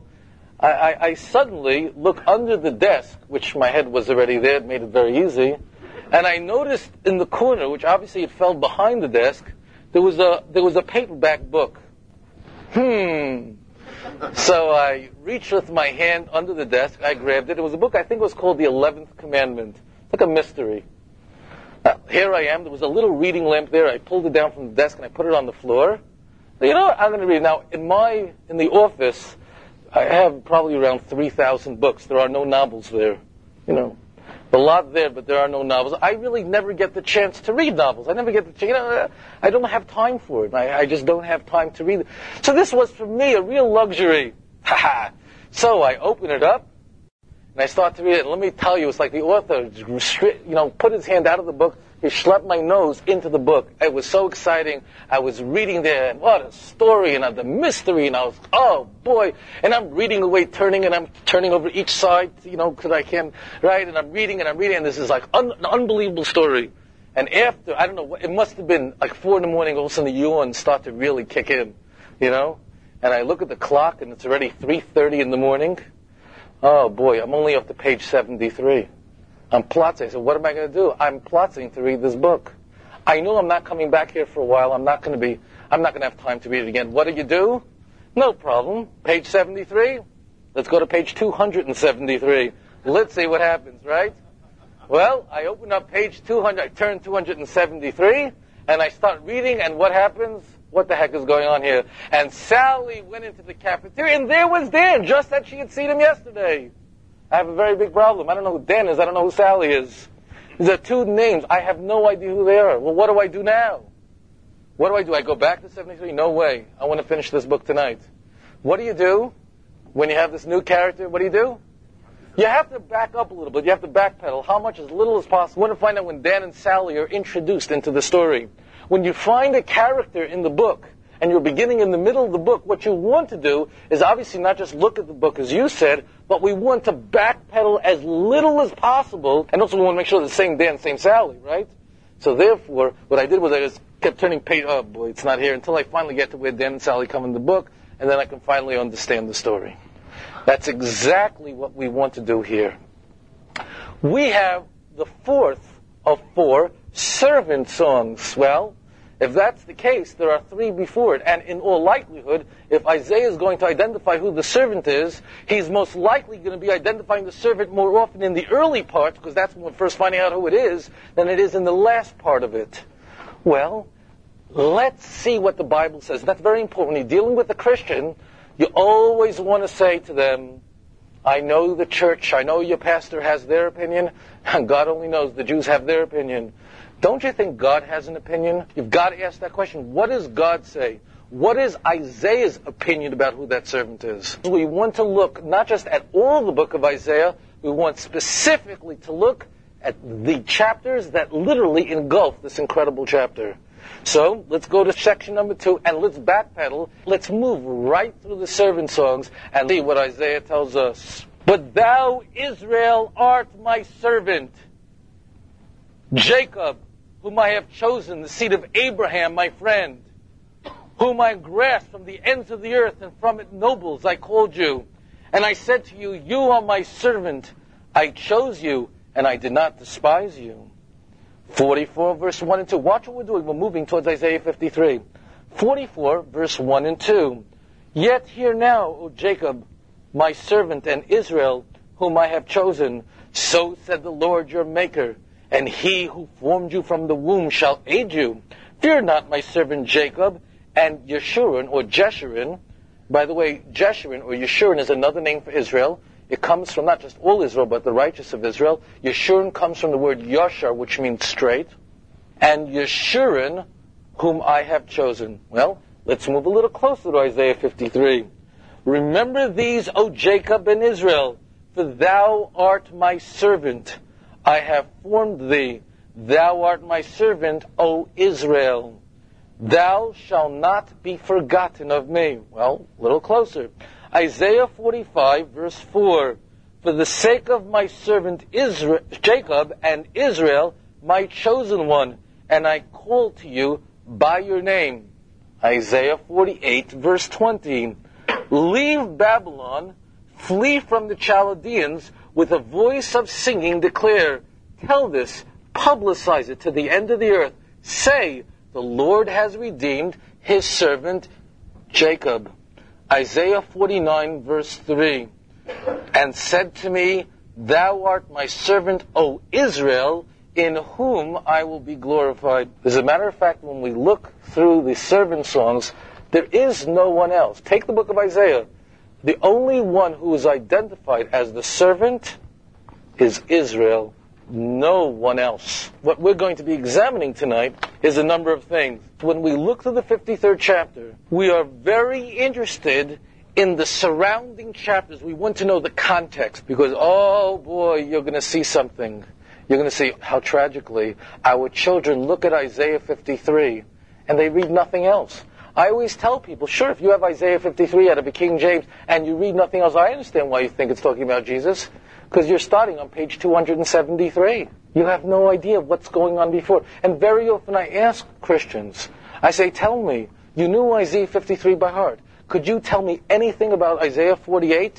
I suddenly look under the desk, which my head was already there. It made it very easy. And I noticed in the corner, which obviously it fell behind the desk, there was a paperback book. So I reached with my hand under the desk. I grabbed it. It was a book, I think it was called The 11th Commandment. It's like a mystery. Here I am. There was a little reading lamp there. I pulled it down from the desk and I put it on the floor. So, I'm going to read it. Now, in the office, I have probably around 3,000 books. There are no novels there. A lot there, but there are no novels. I really never get the chance to read novels. I never get the chance. I don't have time for it. I just don't have time to read it. So this was, for me, a real luxury. So I open it up, and I start to read it. And let me tell you, it's like the author, put his hand out of the book. He schlepped my nose into the book. It was so exciting. I was reading there, and what a story, and the mystery, and I was, oh boy. And I'm reading away, and I'm turning over each side, because I can, right? And I'm reading, and this is like an unbelievable story. And after, I don't know, it must have been like 4 a.m, all of a sudden the yawns start to really kick in, And I look at the clock, and it's already 3:30 in the morning. Oh boy, I'm only up to page 73. I'm plotting. I said, what am I going to do? I'm plotting to read this book. I know I'm not coming back here for a while. I'm not going to have time to read it again. What do? No problem. Page 73. Let's go to page 273. Let's see what happens, right? Well, I open up page 200, I turn 273, and I start reading, and what happens? What the heck is going on here? And Sally went into the cafeteria, and there was Dan, just as she had seen him yesterday. I have a very big problem. I don't know who Dan is. I don't know who Sally is. These are two names. I have no idea who they are. Well, what do I do now? What do? I go back to 73? No way. I want to finish this book tonight. What do? When you have this new character, what do? You have to back up a little bit. You have to backpedal as little as possible. You want to find out when Dan and Sally are introduced into the story. When you find a character in the book, and you're beginning in the middle of the book, what you want to do is obviously not just look at the book as you said, but we want to backpedal as little as possible, and also we want to make sure the same Dan, same Sally, right? So therefore, what I did was I just kept turning page, oh boy, it's not here, until I finally get to where Dan and Sally come in the book, and then I can finally understand the story. That's exactly what we want to do here. We have the fourth of 4 servant songs. Well, if that's the case, there are 3 before it. And in all likelihood, if Isaiah is going to identify who the servant is, he's most likely going to be identifying the servant more often in the early parts, because that's when we're first finding out who it is, than it is in the last part of it. Well, let's see what the Bible says. That's very important. When you're dealing with a Christian, you always want to say to them, I know the church, I know your pastor has their opinion, and God only knows the Jews have their opinion. Don't you think God has an opinion? You've got to ask that question. What does God say? What is Isaiah's opinion about who that servant is? We want to look not just at all the book of Isaiah, we want specifically to look at the chapters that literally engulf this incredible chapter. So, let's go to section number 2, and let's backpedal. Let's move right through the servant songs and see what Isaiah tells us. But thou, Israel, art my servant. Jacob, whom I have chosen, the seed of Abraham, my friend, whom I grasped from the ends of the earth, and from its nobles I called you. And I said to you, you are my servant. I chose you, and I did not despise you. 44, verse 1 and 2. Watch what we're doing. We're moving towards Isaiah 53. 44, verse 1 and 2. Yet hear now, O Jacob, my servant, and Israel, whom I have chosen. So said the Lord your Maker, and he who formed you from the womb shall aid you. Fear not, my servant Jacob, and Yeshurun, or Jeshurun. By the way, Jeshurun, or Yeshurun, is another name for Israel. It comes from not just all Israel, but the righteous of Israel. Yeshurun comes from the word Yashar, which means straight. And Yeshurun, whom I have chosen. Well, let's move a little closer to Isaiah 53. Remember these, O Jacob and Israel, for thou art my servant. I have formed thee. Thou art my servant, O Israel. Thou shalt not be forgotten of me. Well, a little closer. Isaiah 45, verse 4. For the sake of my servant Israel, Jacob and Israel, my chosen one, and I call to you by your name. Isaiah 48, verse 20. Leave Babylon, flee from the Chaldeans, with a voice of singing declare, tell this, publicize it to the end of the earth. Say, the Lord has redeemed his servant Jacob. Isaiah 49, verse 3. And said to me, thou art my servant, O Israel, in whom I will be glorified. As a matter of fact, when we look through the servant songs, there is no one else. Take the book of Isaiah. The only one who is identified as the servant is Israel. No one else. What we're going to be examining tonight is a number of things. When we look through the 53rd chapter, we are very interested in the surrounding chapters. We want to know the context because, oh boy, you're going to see something. You're going to see how tragically our children look at Isaiah 53 and they read nothing else. I always tell people, sure, if you have Isaiah 53 out of a King James and you read nothing else, I understand why you think it's talking about Jesus. Because you're starting on page 273. You have no idea what's going on before. And very often I ask Christians, I say, tell me, you knew Isaiah 53 by heart. Could you tell me anything about Isaiah 48?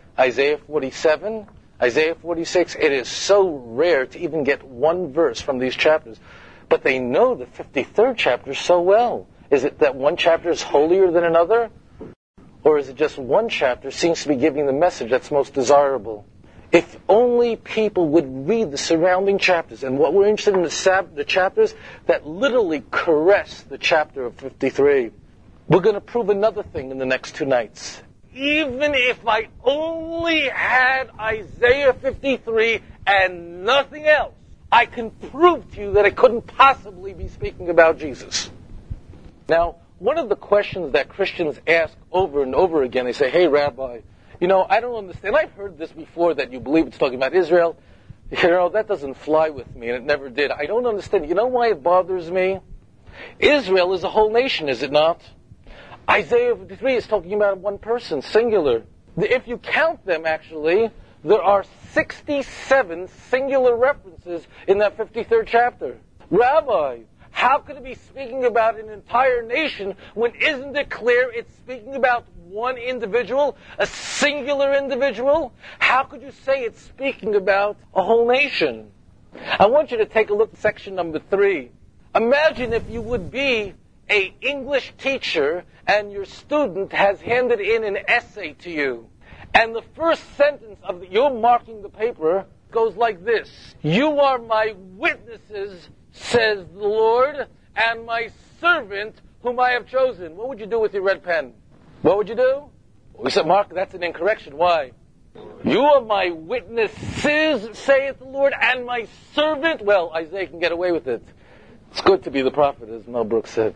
Isaiah 47, Isaiah 46. It is so rare to even get one verse from these chapters. But they know the 53rd chapter so well. Is it that one chapter is holier than another? Or is it just one chapter seems to be giving the message that's most desirable? If only people would read the surrounding chapters, and what we're interested in the chapters that literally caress the chapter of 53. We're going to prove another thing in the next 2 nights. Even if I only had Isaiah 53 and nothing else, I can prove to you that it couldn't possibly be speaking about Jesus. Now, one of the questions that Christians ask over and over again, they say, hey, Rabbi, I don't understand. I've heard this before, that you believe it's talking about Israel. That doesn't fly with me, and it never did. I don't understand. You know why it bothers me? Israel is a whole nation, is it not? Isaiah 53 is talking about one person, singular. If you count them, actually, there are 67 singular references in that 53rd chapter. Rabbi, how could it be speaking about an entire nation when isn't it clear it's speaking about one individual, a singular individual? How could you say it's speaking about a whole nation? I want you to take a look at section number 3. Imagine if you would be an English teacher and your student has handed in an essay to you. And the first sentence of you're marking the paper goes like this. You are my witnesses, says the Lord, and my servant whom I have chosen. What would you do with your red pen? What would you do? We said, Mark, that's an incorrection. Why? You are my witnesses, saith the Lord, and my servant. Well, Isaiah can get away with it. It's good to be the prophet, as Mel Brooks said,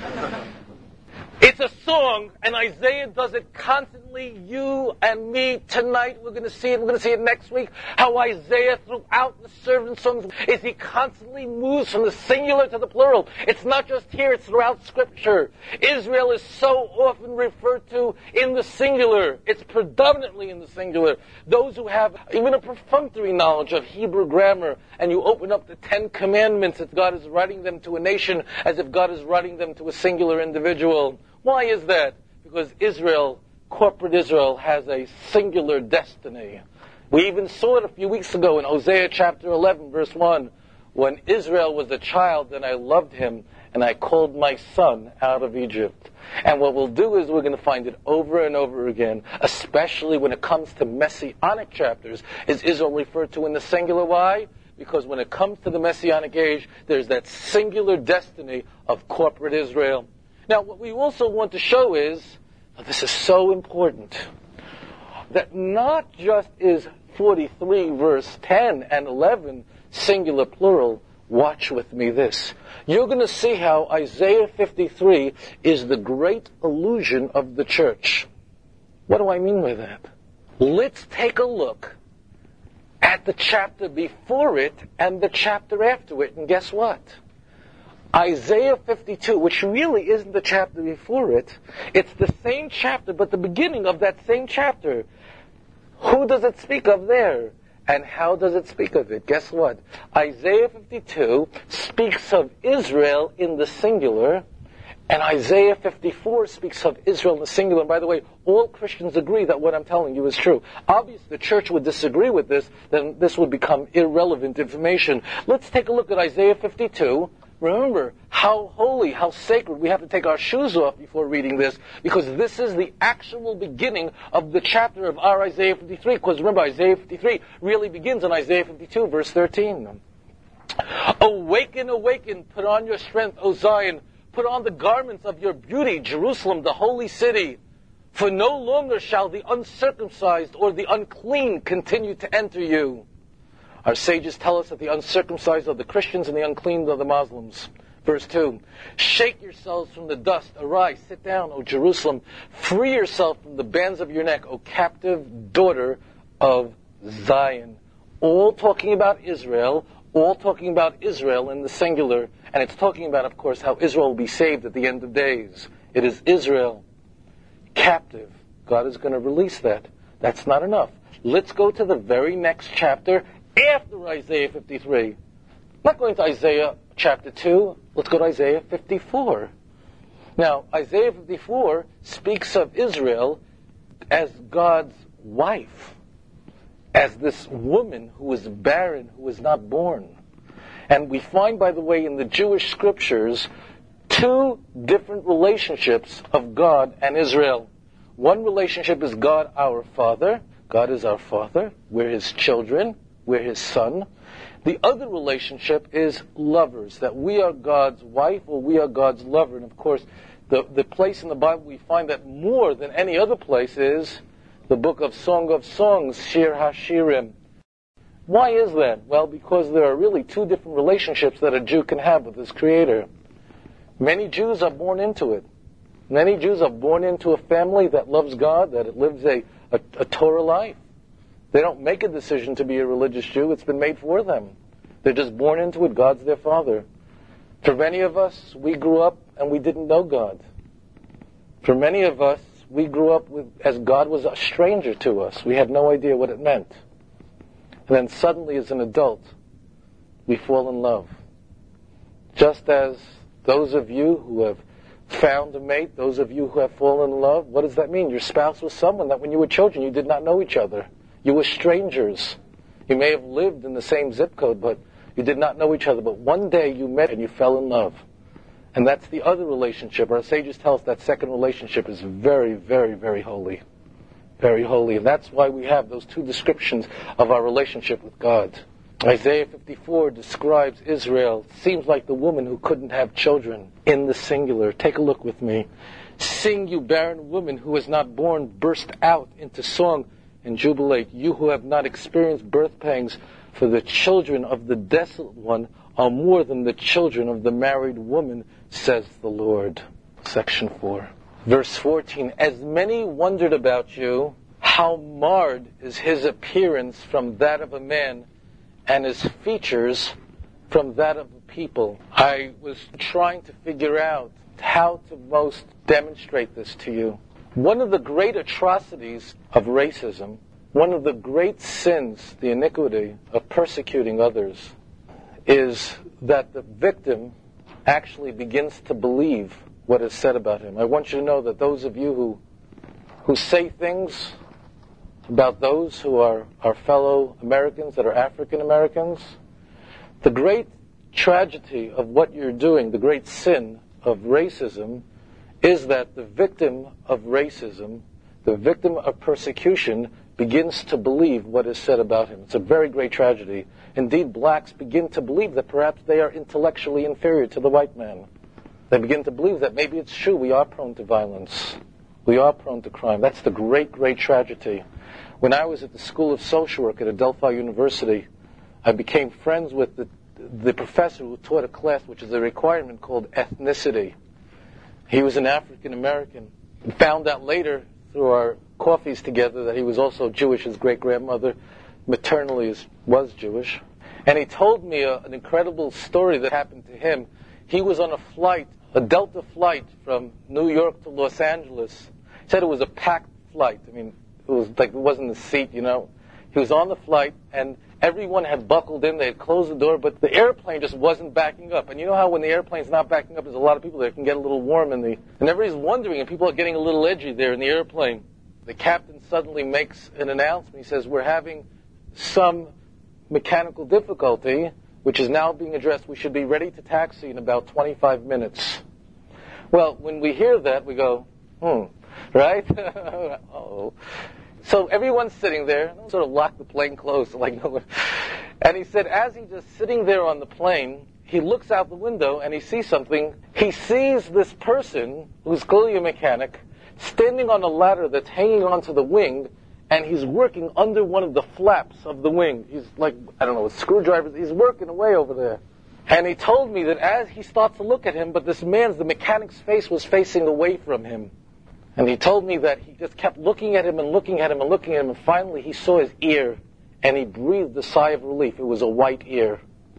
It's a song, and Isaiah does it constantly. You and me, tonight, we're going to see it. We're going to see it next week. How Isaiah, throughout the servant songs, is he constantly moves from the singular to the plural. It's not just here, it's throughout Scripture. Israel is so often referred to in the singular. It's predominantly in the singular. Those who have even a perfunctory knowledge of Hebrew grammar, and you open up the 10 Commandments, that God is writing them to a nation as if God is writing them to a singular individual. Why is that? Because Israel, corporate Israel, has a singular destiny. We even saw it a few weeks ago in Hosea chapter 11, verse 1. When Israel was a child, then I loved him, and I called my son out of Egypt. And what we'll do is we're going to find it over and over again, especially when it comes to messianic chapters. Is Israel referred to in the singular? Why? Because when it comes to the Messianic age, there's that singular destiny of corporate Israel. Now, what we also want to show is, this is so important, that not just is 43 verse 10 and 11 singular plural. Watch with me this. You're going to see how Isaiah 53 is the great illusion of the church. What do I mean by that? Let's take a look at the chapter before it and the chapter after it, and guess what? Isaiah 52, which really isn't the chapter before it, it's the same chapter, but the beginning of that same chapter. Who does it speak of there? And how does it speak of it? Guess what? Isaiah 52 speaks of Israel in the singular, and Isaiah 54 speaks of Israel in the singular. And by the way, all Christians agree that what I'm telling you is true. Obviously, the church would disagree with this, then this would become irrelevant information. Let's take a look at Isaiah 52. Remember how holy, how sacred. We have to take our shoes off before reading this, because this is the actual beginning of the chapter of our Isaiah 53. Because remember, Isaiah 53 really begins in Isaiah 52, verse 13. Awaken, awaken, put on your strength, O Zion. Put on the garments of your beauty, Jerusalem, the holy city. For no longer shall the uncircumcised or the unclean continue to enter you. Our sages tell us that the uncircumcised are the Christians and the unclean are the Muslims. Verse 2, shake yourselves from the dust. Arise, sit down, O Jerusalem. Free yourself from the bands of your neck, O captive daughter of Zion. All talking about Israel, all talking about Israel in the singular. And it's talking about, of course, how Israel will be saved at the end of days. It is Israel, captive. God is going to release that. That's not enough. Let's go to the very next chapter after Isaiah 53. I'm not going to Isaiah chapter 2. Let's go to Isaiah 54. Now, Isaiah 54 speaks of Israel as God's wife, as this woman who is barren, who is not born. And we find, by the way, in the Jewish scriptures, two different relationships of God and Israel. One relationship is God our Father. God is our Father. We're His children. We're His Son. The other relationship is lovers, that we are God's wife or we are God's lover. And of course, the place in the Bible we find that more than any other place is the book of Song of Songs, Shir HaShirim. Why is that? Well, because there are really two different relationships that a Jew can have with his Creator. Many Jews are born into it. Many Jews are born into a family that loves God, that it lives a Torah life. They don't make a decision to be a religious Jew. It's been made for them. They're just born into it. God's their father. For many of us, we grew up and we didn't know God. For many of us, we grew up as God was a stranger to us. We had no idea what it meant. And then suddenly, as an adult, we fall in love. Just as those of you who have found a mate, those of you who have fallen in love, what does that mean? Your spouse was someone that when you were children, you did not know each other. You were strangers. You may have lived in the same zip code, but you did not know each other. But one day you met and you fell in love. And that's the other relationship. Our sages tell us that second relationship is very, very, very holy. Very holy. And that's why we have those two descriptions of our relationship with God. Isaiah 54 describes Israel. Seems like the woman who couldn't have children in the singular. Take a look with me. Sing, you barren woman who is not born, burst out into song and jubilate. You who have not experienced birth pangs, for the children of the desolate one are more than the children of the married woman, says the Lord. Section 4. Verse 14. As many wondered about you, how marred is his appearance from that of a man, and his features from that of a people. I was trying to figure out how to most demonstrate this to you. One of the great atrocities of racism, one of the great sins, the iniquity of persecuting others, is that the victim actually begins to believe what is said about him. I want you to know that those of you who say things about those who are our fellow Americans, that are African Americans, the great tragedy of what you're doing, the great sin of racism, is that the victim of racism, the victim of persecution, begins to believe what is said about him. It's a very great tragedy. Indeed, blacks begin to believe that perhaps they are intellectually inferior to the white man. They begin to believe that maybe it's true, we are prone to violence. We are prone to crime. That's the great, great tragedy. When I was at the School of Social Work at Adelphi University, I became friends with the professor who taught a class which is a requirement called ethnicity. He was an African American. We found out later through our coffees together that he was also Jewish. His great-grandmother maternally was Jewish. And he told me an incredible story that happened to him. He was on a flight, a Delta flight from New York to Los Angeles. He said it was a packed flight. I mean, it was like it wasn't a seat, you know. He was on the flight, and everyone had buckled in. They had closed the door, but the airplane just wasn't backing up. And you know how when the airplane's not backing up, there's a lot of people there can get a little warm and everybody's wondering, and people are getting a little edgy there in the airplane. The captain suddenly makes an announcement. He says, we're having some mechanical difficulty, which is now being addressed. We should be ready to taxi in about 25 minutes. Well, when we hear that, we go, right? Uh-oh. So everyone's sitting there, sort of locked the plane closed, like no one. And he said, as he's just sitting there on the plane, he looks out the window and he sees something. He sees this person, who's clearly a mechanic, standing on a ladder that's hanging onto the wing, and he's working under one of the flaps of the wing. He's like, I don't know, with screwdrivers. He's working away over there. And he told me that as he starts to look at him, but the mechanic's face was facing away from him. And he told me that he just kept looking at him and looking at him and looking at him, and finally he saw his ear, and he breathed a sigh of relief. It was a white ear.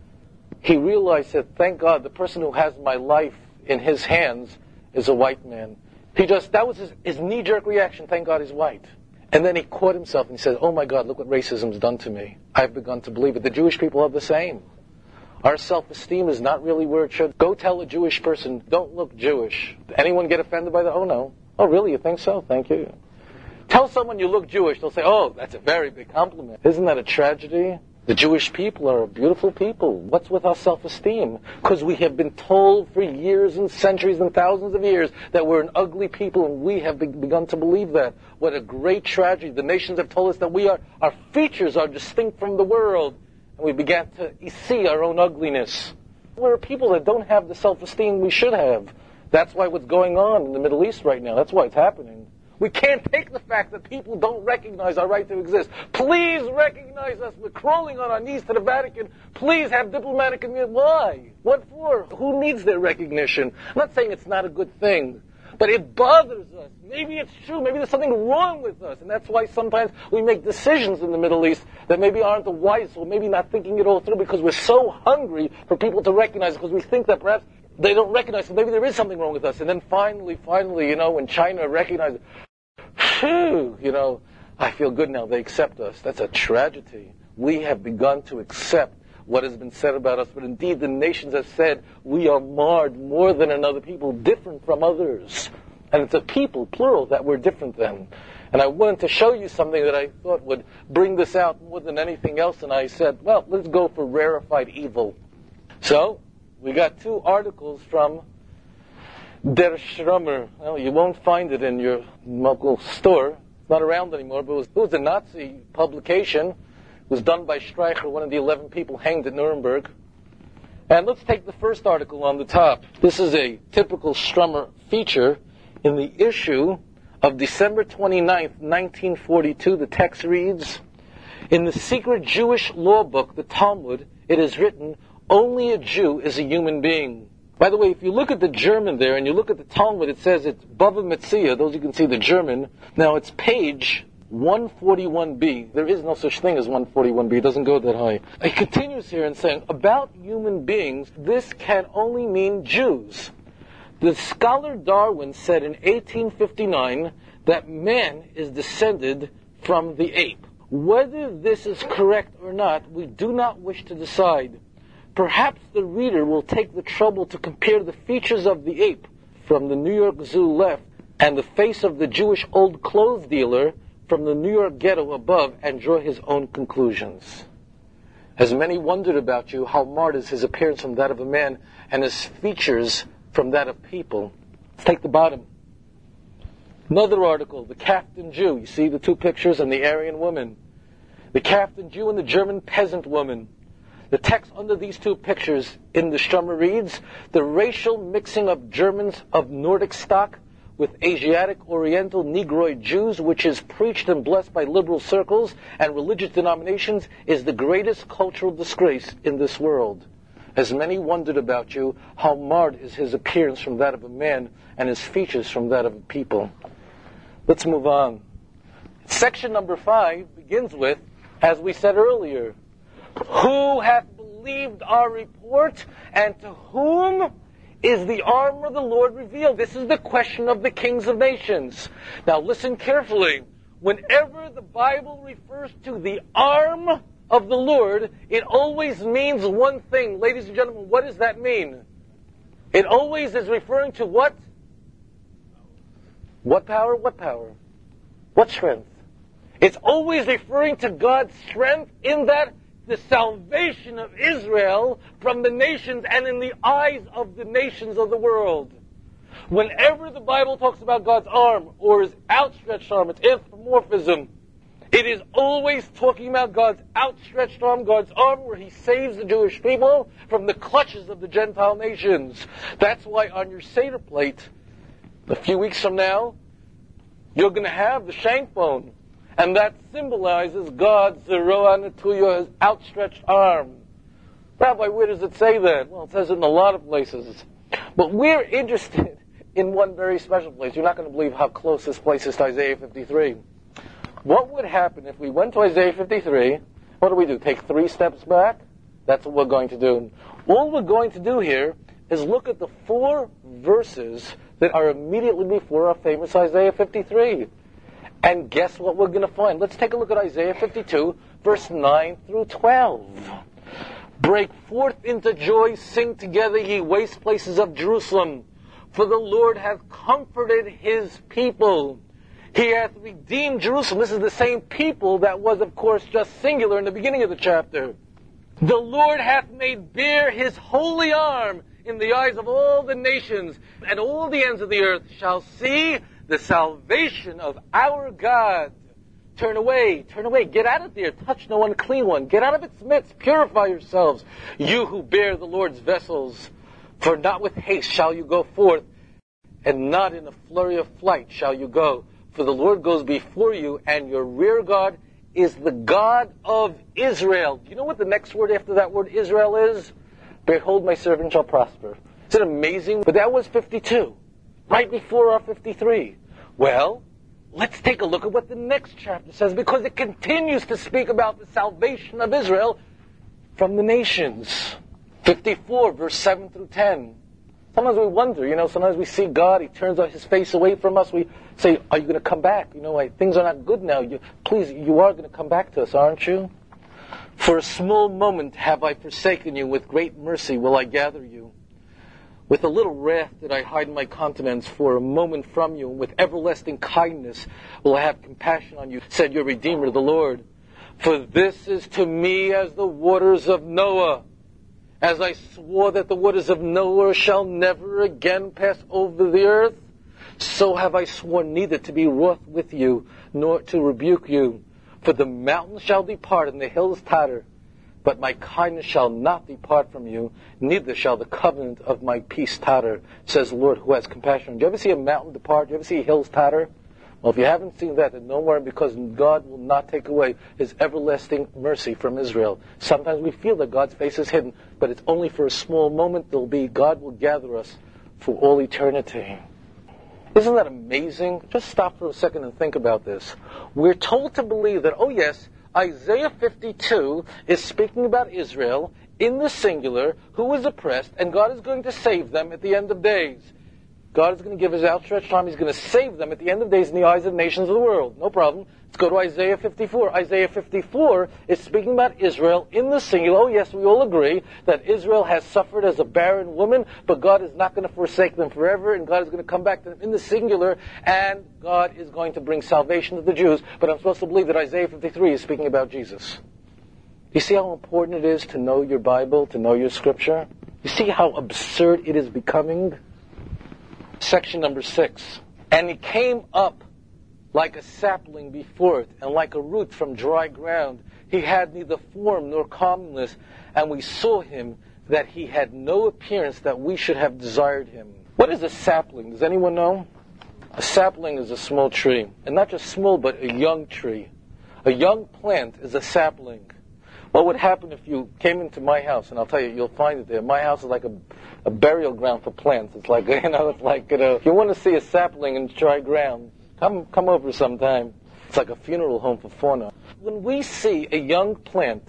He realized that, thank God, the person who has my life in his hands is a white man. That was his knee-jerk reaction, thank God he's white. And then he caught himself and he said, oh my God, look what racism's done to me. I've begun to believe it. The Jewish people are the same. Our self-esteem is not really where it should. Go tell a Jewish person, don't look Jewish. Anyone get offended by that? Oh no. Oh really, you think so? Thank you. Tell someone you look Jewish, they'll say, oh, that's a very big compliment. Isn't that a tragedy? The Jewish people are a beautiful people. What's with our self-esteem? Because we have been told for years and centuries and thousands of years that we're an ugly people, and we have begun to believe that. What a great tragedy. The nations have told us that our features are distinct from the world, and we began to see our own ugliness. We're people that don't have the self-esteem we should have. That's why what's going on in the Middle East right now, that's why it's happening. We can't take the fact that people don't recognize our right to exist. Please recognize us. We're crawling on our knees to the Vatican. Please have diplomatic immunity. Why? What for? Who needs their recognition? I'm not saying it's not a good thing, but it bothers us. Maybe it's true. Maybe there's something wrong with us. And that's why sometimes we make decisions in the Middle East that maybe aren't the wisest, or maybe not thinking it all through, because we're so hungry for people to recognize it, because we think that perhaps they don't recognize it. Maybe there is something wrong with us. And then finally, when China recognizes it, phew, I feel good now. They accept us. That's a tragedy. We have begun to accept what has been said about us, but indeed the nations have said we are marred more than another people, different from others. And it's a people, plural, that we're different than. And I wanted to show you something that I thought would bring this out more than anything else, and I said, well, let's go for rarefied evil. So, we got 2 articles from Der Schrummer. Well, you won't find it in your local store. It's not around anymore, but it was a Nazi publication. It was done by Streicher, one of the 11 people hanged at Nuremberg. And let's take the first article on the top. This is a typical Schrummer feature. In the issue of December 29th, 1942, the text reads, "In the secret Jewish law book, the Talmud, it is written, only a Jew is a human being." By the way, if you look at the German there, and you look at the Talmud, it says it's Bava Metzia. Those you can see the German. Now, it's page 141b. There is no such thing as 141b. It doesn't go that high. It continues here in saying, about human beings, this can only mean Jews. The scholar Darwin said in 1859 that man is descended from the ape. Whether this is correct or not, we do not wish to decide. Perhaps the reader will take the trouble to compare the features of the ape from the New York Zoo left and the face of the Jewish old clothes dealer from the New York ghetto above and draw his own conclusions. Has many wondered about you how marred is his appearance from that of a man and his features from that of people? Let's take the bottom. Another article, the Kaftan Jew. You see the 2 pictures and the Aryan woman. The Kaftan Jew and the German peasant woman. The text under these 2 pictures in the Schrummer reads, the racial mixing of Germans of Nordic stock with Asiatic, Oriental, Negroid Jews, which is preached and blessed by liberal circles and religious denominations, is the greatest cultural disgrace in this world. As many wondered about you, how marred is his appearance from that of a man and his features from that of a people. Let's move on. Section number 5 begins with, as we said earlier, who hath believed our report, and to whom is the arm of the Lord revealed? This is the question of the kings of nations. Now listen carefully. Whenever the Bible refers to the arm of the Lord, it always means one thing. Ladies and gentlemen, what does that mean? It always is referring to what? What power? What power? What strength? It's always referring to God's strength in that the salvation of Israel from the nations and in the eyes of the nations of the world. Whenever the Bible talks about God's arm or his outstretched arm, it's anthropomorphism. It is always talking about God's outstretched arm, God's arm where he saves the Jewish people from the clutches of the Gentile nations. That's why on your Seder plate, a few weeks from now, you're going to have the shank bone. And that symbolizes God's Zeroah Netuya, his outstretched arm. Rabbi, where does it say that? Well, it says it in a lot of places. But we're interested in one very special place. You're not going to believe how close this place is to Isaiah 53. What would happen if we went to Isaiah 53? What do? Take 3 steps back? That's what we're going to do. All we're going to do here is look at the 4 verses that are immediately before our famous Isaiah 53. And guess what we're going to find? Let's take a look at Isaiah 52, verse 9 through 12. Break forth into joy, sing together, ye waste places of Jerusalem. For the Lord hath comforted his people. He hath redeemed Jerusalem. This is the same people that was, of course, just singular in the beginning of the chapter. The Lord hath made bare his holy arm in the eyes of all the nations, and all the ends of the earth shall see the salvation of our God. Turn away, get out of there, touch no unclean one, get out of its midst, purify yourselves, you who bear the Lord's vessels. For not with haste shall you go forth, and not in a flurry of flight shall you go. For the Lord goes before you, and your rear guard is the God of Israel. Do you know what the next word after that word Israel is? Behold, my servant shall prosper. Isn't it amazing? But that was 52, right before our 53. Well, let's take a look at what the next chapter says, because it continues to speak about the salvation of Israel from the nations. 54, verse 7 through 10. Sometimes we wonder, sometimes we see God, he turns his face away from us. We say, are you going to come back? Things are not good now. Please, you are going to come back to us, aren't you? For a small moment have I forsaken you. With great mercy will I gather you. With a little wrath did I hide my countenance for a moment from you. And with everlasting kindness will I have compassion on you, said your Redeemer, the Lord. For this is to me as the waters of Noah. As I swore that the waters of Noah shall never again pass over the earth, so have I sworn neither to be wroth with you, nor to rebuke you. For the mountains shall depart and the hills totter, but my kindness shall not depart from you, neither shall the covenant of my peace totter, says the Lord who has compassion. Do you ever see a mountain depart? Do you ever see hills totter? Well, if you haven't seen that, then don't worry, because God will not take away his everlasting mercy from Israel. Sometimes we feel that God's face is hidden, but it's only for a small moment. God will gather us for all eternity. Isn't that amazing? Just stop for a second and think about this. We're told to believe that, Isaiah 52 is speaking about Israel in the singular, who is oppressed, and God is going to save them at the end of days. God is going to give his outstretched arm. He's going to save them at the end of days in the eyes of the nations of the world. No problem. Let's go to Isaiah 54. Isaiah 54 is speaking about Israel in the singular. Oh, yes, we all agree that Israel has suffered as a barren woman, but God is not going to forsake them forever, and God is going to come back to them in the singular, and God is going to bring salvation to the Jews. But I'm supposed to believe that Isaiah 53 is speaking about Jesus. You see how important it is to know your Bible, to know your Scripture? You see how absurd it is becoming? Section number 6. And he came up like a sapling before it, and like a root from dry ground. He had neither form nor comeliness, and we saw him that he had no appearance that we should have desired him. What is a sapling? Does anyone know? A sapling is a small tree, and not just small, but a young tree. A young plant is a sapling. What would happen if you came into my house, and I'll tell you, you'll find it there. My house is like a burial ground for plants. It's like, if you want to see a sapling in dry ground, come over sometime. It's like a funeral home for fauna. When we see a young plant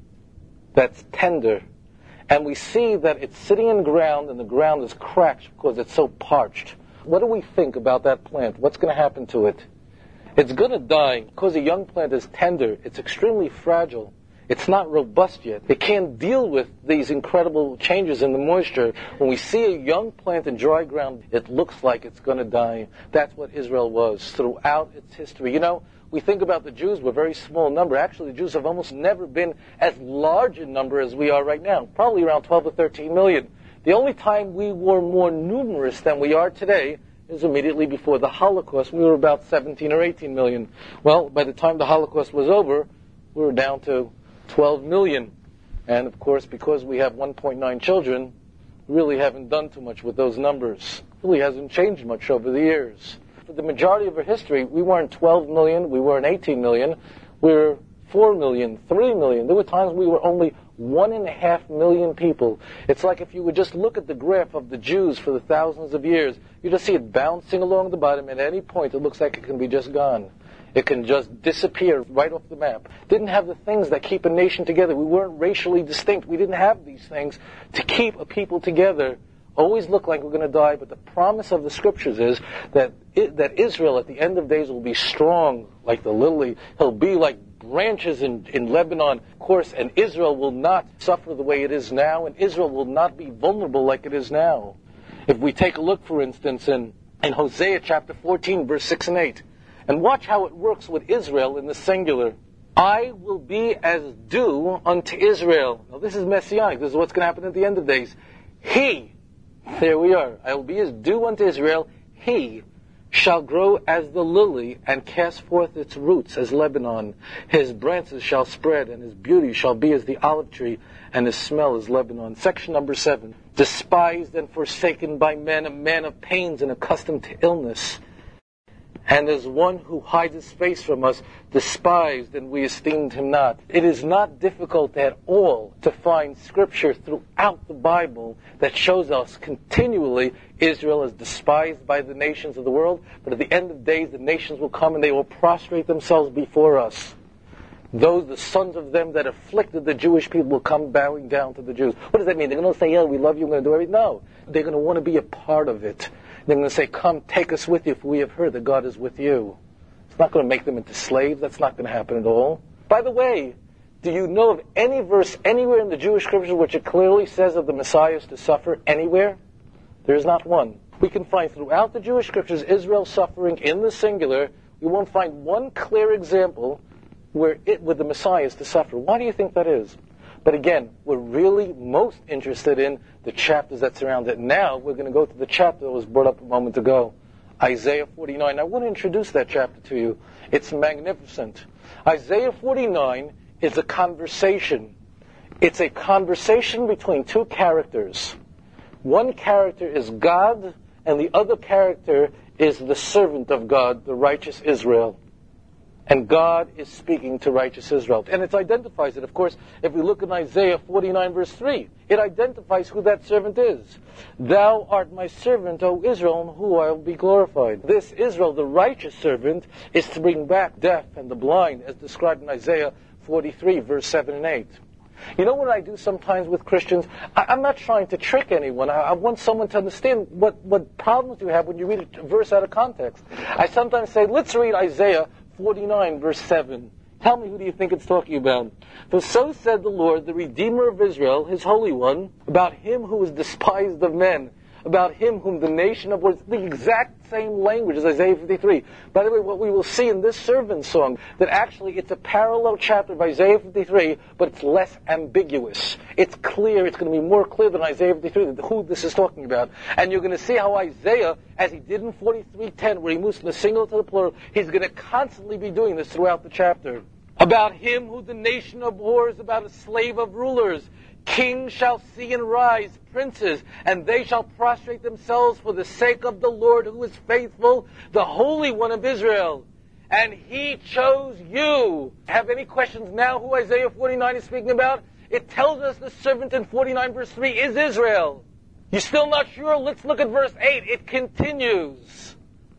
that's tender, and we see that it's sitting in ground, and the ground is cracked because it's so parched, what do we think about that plant? What's going to happen to it? It's going to die because a young plant is tender. It's extremely fragile. It's not robust yet. It can't deal with these incredible changes in the moisture. When we see a young plant in dry ground, it looks like it's going to die. That's what Israel was throughout its history. We think about the Jews, we're a very small number. Actually, the Jews have almost never been as large a number as we are right now. Probably around 12 to 13 million. The only time we were more numerous than we are today is immediately before the Holocaust. We were about 17 or 18 million. Well, by the time the Holocaust was over, we were down to 12 million. And of course, because we have 1.9 children, we really haven't done too much with those numbers. It really hasn't changed much over the years. For the majority of our history, we weren't 12 million, we weren't 18 million, we were 4 million, 3 million. There were times we were only 1.5 million people. It's like if you would just look at the graph of the Jews for the thousands of years, you just see it bouncing along the bottom. At any point, it looks like it can be just gone. It can just disappear right off the map. Didn't have the things that keep a nation together. We weren't racially distinct. We didn't have these things to keep a people together. Always look like we're going to die, but the promise of the Scriptures is that Israel at the end of days will be strong like the lily. He'll be like branches in Lebanon, of course, and Israel will not suffer the way it is now, and Israel will not be vulnerable like it is now. If we take a look, for instance, in Hosea chapter 14, verse 6 and 8, And watch how it works with Israel in the singular. I will be as dew unto Israel. Now this is messianic. This is what's going to happen at the end of days. He, there we are, I will be as dew unto Israel. He shall grow as the lily and cast forth its roots as Lebanon. His branches shall spread and his beauty shall be as the olive tree and his smell as Lebanon. Section number 7. Despised and forsaken by men, a man of pains and accustomed to illness. And as one who hides his face from us, despised, and we esteemed him not. It is not difficult at all to find scripture throughout the Bible that shows us continually Israel is despised by the nations of the world, but at the end of days the nations will come and they will prostrate themselves before us. Those, the sons of them that afflicted the Jewish people, will come bowing down to the Jews. What does that mean? They're going to say, yeah, we love you, we're going to do everything? No. They're going to want to be a part of it. They're going to say, come, take us with you, for we have heard that God is with you. It's not going to make them into slaves. That's not going to happen at all. By the way, do you know of any verse anywhere in the Jewish scriptures which it clearly says of the Messiah is to suffer anywhere? There is not one. We can find throughout the Jewish scriptures Israel suffering in the singular. We won't find one clear example where the Messiah is to suffer. Why do you think that is? But again, we're really most interested in the chapters that surround it. Now we're going to go to the chapter that was brought up a moment ago, Isaiah 49. I want to introduce that chapter to you. It's magnificent. Isaiah 49 is a conversation. It's a conversation between two characters. One character is God, and the other character is the servant of God, the righteous Israel. And God is speaking to righteous Israel. And it identifies it. Of course, if we look in Isaiah 49 verse 3, it identifies who that servant is. Thou art my servant, O Israel, in whom I will be glorified. This Israel, the righteous servant, is to bring back deaf and the blind, as described in Isaiah 43 verse 7 and 8. You know what I do sometimes with Christians? I'm not trying to trick anyone. I want someone to understand what problems you have when you read a verse out of context. I sometimes say, let's read Isaiah 49 verse 7. Tell me, who do you think it's talking about? For so said the Lord, the Redeemer of Israel, his Holy One, about him who is despised of men, about him whom the nation abhors. The exact same language as Isaiah 53. By the way, what we will see in this servant song, that actually it's a parallel chapter of Isaiah 53, but it's less ambiguous. It's clear, it's going to be more clear than Isaiah 53, who this is talking about. And you're going to see how Isaiah, as he did in 43:10, where he moves from the singular to the plural, he's going to constantly be doing this throughout the chapter. About him who the nation abhors, about a slave of rulers. Kings shall see and rise, princes, and they shall prostrate themselves for the sake of the Lord who is faithful, the Holy One of Israel. And he chose you. Have any questions now who Isaiah 49 is speaking about? It tells us the servant in 49 verse 3 is Israel. You still not sure? Let's look at verse 8. It continues.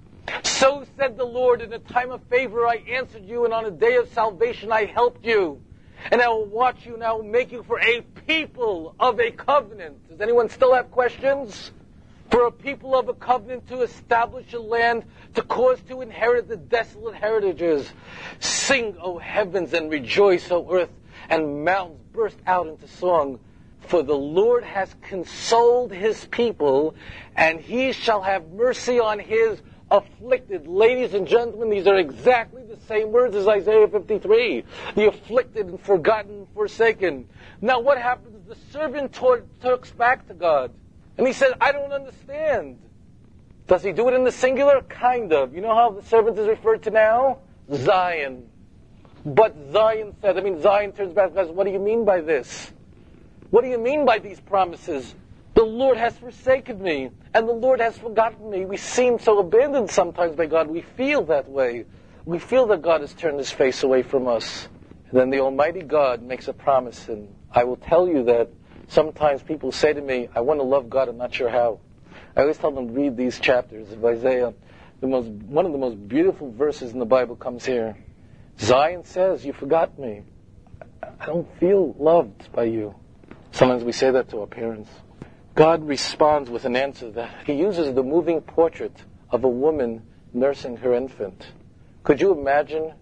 So said the Lord, in a time of favor I answered you, and on a day of salvation I helped you. And I will watch you, and I will make you for a people of a covenant. Does anyone still have questions? For a people of a covenant, to establish a land, to cause to inherit the desolate heritages. Sing, O heavens, and rejoice, O earth, and mountains burst out into song. For the Lord has consoled his people, and he shall have mercy on his afflicted. Ladies and gentlemen, these are exactly the same words as Isaiah 53. The afflicted and forgotten and forsaken. Now what happens? The servant talks back to God. And he says, I don't understand. Does he do it in the singular? Kind of. You know how the servant is referred to now? Zion. But Zion said, Zion turns back and says, what do you mean by this? What do you mean by these promises? The Lord has forsaken me, and the Lord has forgotten me. We seem so abandoned sometimes by God. We feel that way. We feel that God has turned his face away from us. And then the Almighty God makes a promise, and I will tell you that sometimes people say to me, I want to love God, I'm not sure how. I always tell them, read these chapters of Isaiah. One of the most beautiful verses in the Bible comes here. Zion says, you forgot me. I don't feel loved by you. Sometimes we say that to our parents. God responds with an answer that he uses the moving portrait of a woman nursing her infant. Could you imagine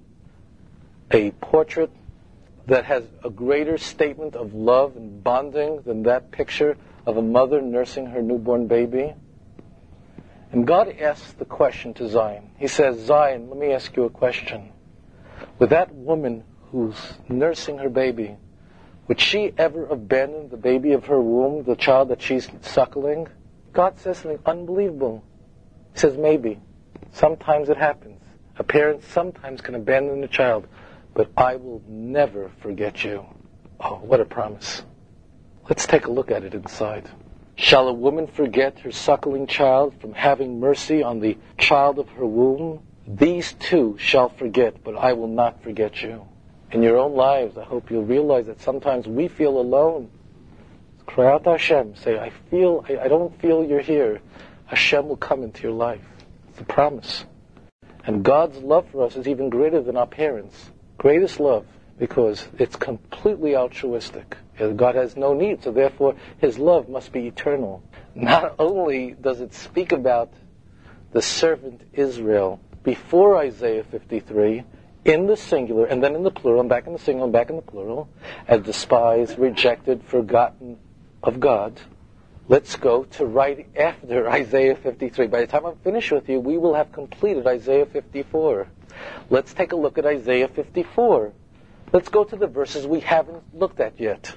a portrait that has a greater statement of love and bonding than that picture of a mother nursing her newborn baby? And God asks the question to Zion. He says, Zion, let me ask you a question. With that woman who's nursing her baby, would she ever abandon the baby of her womb, the child that she's suckling? God says something unbelievable. He says, maybe. Sometimes it happens. A parent sometimes can abandon a child, but I will never forget you. Oh, what a promise. Let's take a look at it inside. Shall a woman forget her suckling child from having mercy on the child of her womb? These two shall forget, but I will not forget you. In your own lives, I hope you'll realize that sometimes we feel alone. Cry out to Hashem. Say, I don't feel you're here. Hashem will come into your life. It's a promise. And God's love for us is even greater than our parents. Greatest love, because it's completely altruistic. God has no need, so therefore His love must be eternal. Not only does it speak about the servant Israel before Isaiah 53, in the singular, and then in the plural, and back in the singular, and back in the plural, as despised, rejected, forgotten of God. Let's go to right after Isaiah 53. By the time I'm finished with you, we will have completed Isaiah 54. Let's take a look at Isaiah 54. Let's go to the verses we haven't looked at yet.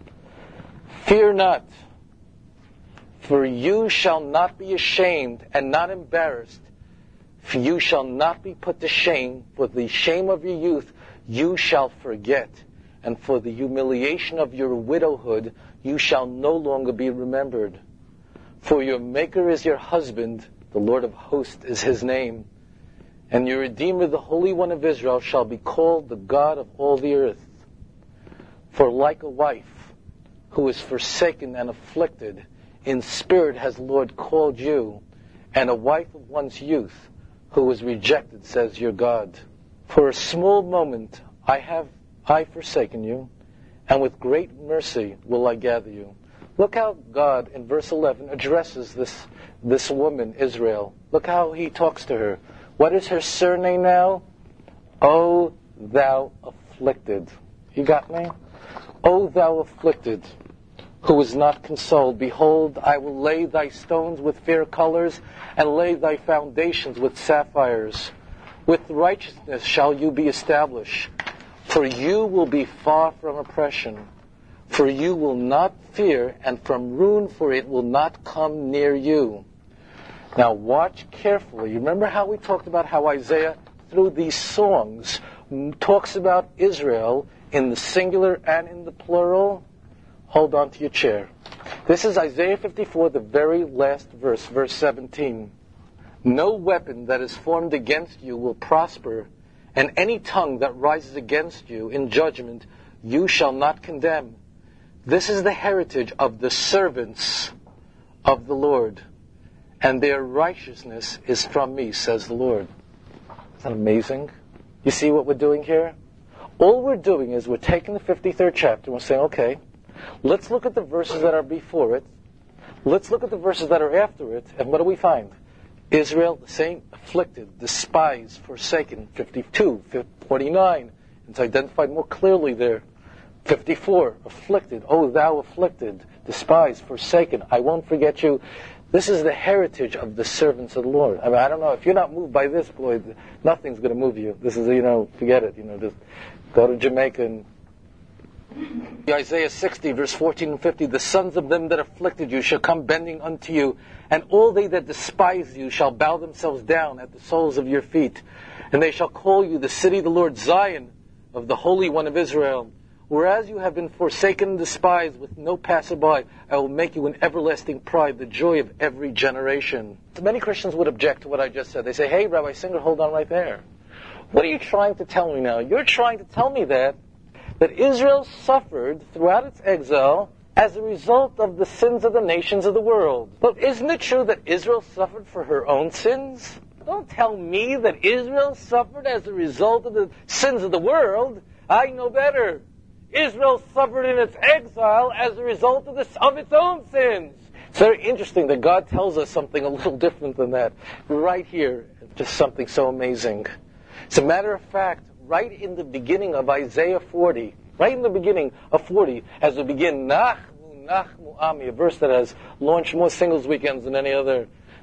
Fear not, for you shall not be ashamed and not embarrassed. For you shall not be put to shame. For the shame of your youth you shall forget. And for the humiliation of your widowhood you shall no longer be remembered. For your Maker is your husband, the Lord of hosts is His name. And your Redeemer, the Holy One of Israel, shall be called the God of all the earth. For like a wife who is forsaken and afflicted, in spirit has the Lord called you, and a wife of one's youth, who was rejected, says your God. For a small moment I forsaken you, and with great mercy will I gather you. Look how God, in verse 11, addresses this woman, Israel. Look how He talks to her. What is her surname now? O thou afflicted. You got me? O thou afflicted, who is not consoled. Behold, I will lay thy stones with fair colors, and lay thy foundations with sapphires. With righteousness shall you be established. For you will be far from oppression. For you will not fear, and from ruin, for it will not come near you. Now watch carefully. You remember how we talked about how Isaiah, through these songs, talks about Israel in the singular and in the plural? Hold on to your chair. This is Isaiah 54, the very last verse, verse 17. No weapon that is formed against you will prosper, and any tongue that rises against you in judgment you shall not condemn. This is the heritage of the servants of the Lord, and their righteousness is from me, says the Lord. Isn't that amazing? You see what we're doing here? All we're doing is we're taking the 53rd chapter and we're saying, okay, let's look at the verses that are before it. Let's look at the verses that are after it. And what do we find? Israel, the same, afflicted, despised, forsaken. 52, 49. It's identified more clearly there. 54, afflicted. Oh, thou afflicted, despised, forsaken. I won't forget you. This is the heritage of the servants of the Lord. I mean, I don't know. If you're not moved by this, boy, nothing's going to move you. This is, forget it. Just go to Jamaica and Isaiah 60, verse 14 and 50, the sons of them that afflicted you shall come bending unto you, and all they that despise you shall bow themselves down at the soles of your feet. And they shall call you the city of the Lord, Zion, of the Holy One of Israel. Whereas you have been forsaken and despised with no passerby, I will make you an everlasting pride, the joy of every generation. So many Christians would object to what I just said. They say, hey, Rabbi Singer, hold on right there. What are you trying to tell me now? You're trying to tell me that Israel suffered throughout its exile as a result of the sins of the nations of the world. But isn't it true that Israel suffered for her own sins? Don't tell me that Israel suffered as a result of the sins of the world. I know better. Israel suffered in its exile as a result of its own sins. It's very interesting that God tells us something a little different than that. Right here, just something so amazing. As a matter of fact, right in the beginning of Isaiah 40, right in the beginning of 40, as we begin, Nachmu, Nachmu Ami, a verse that has launched more singles weekends than any other.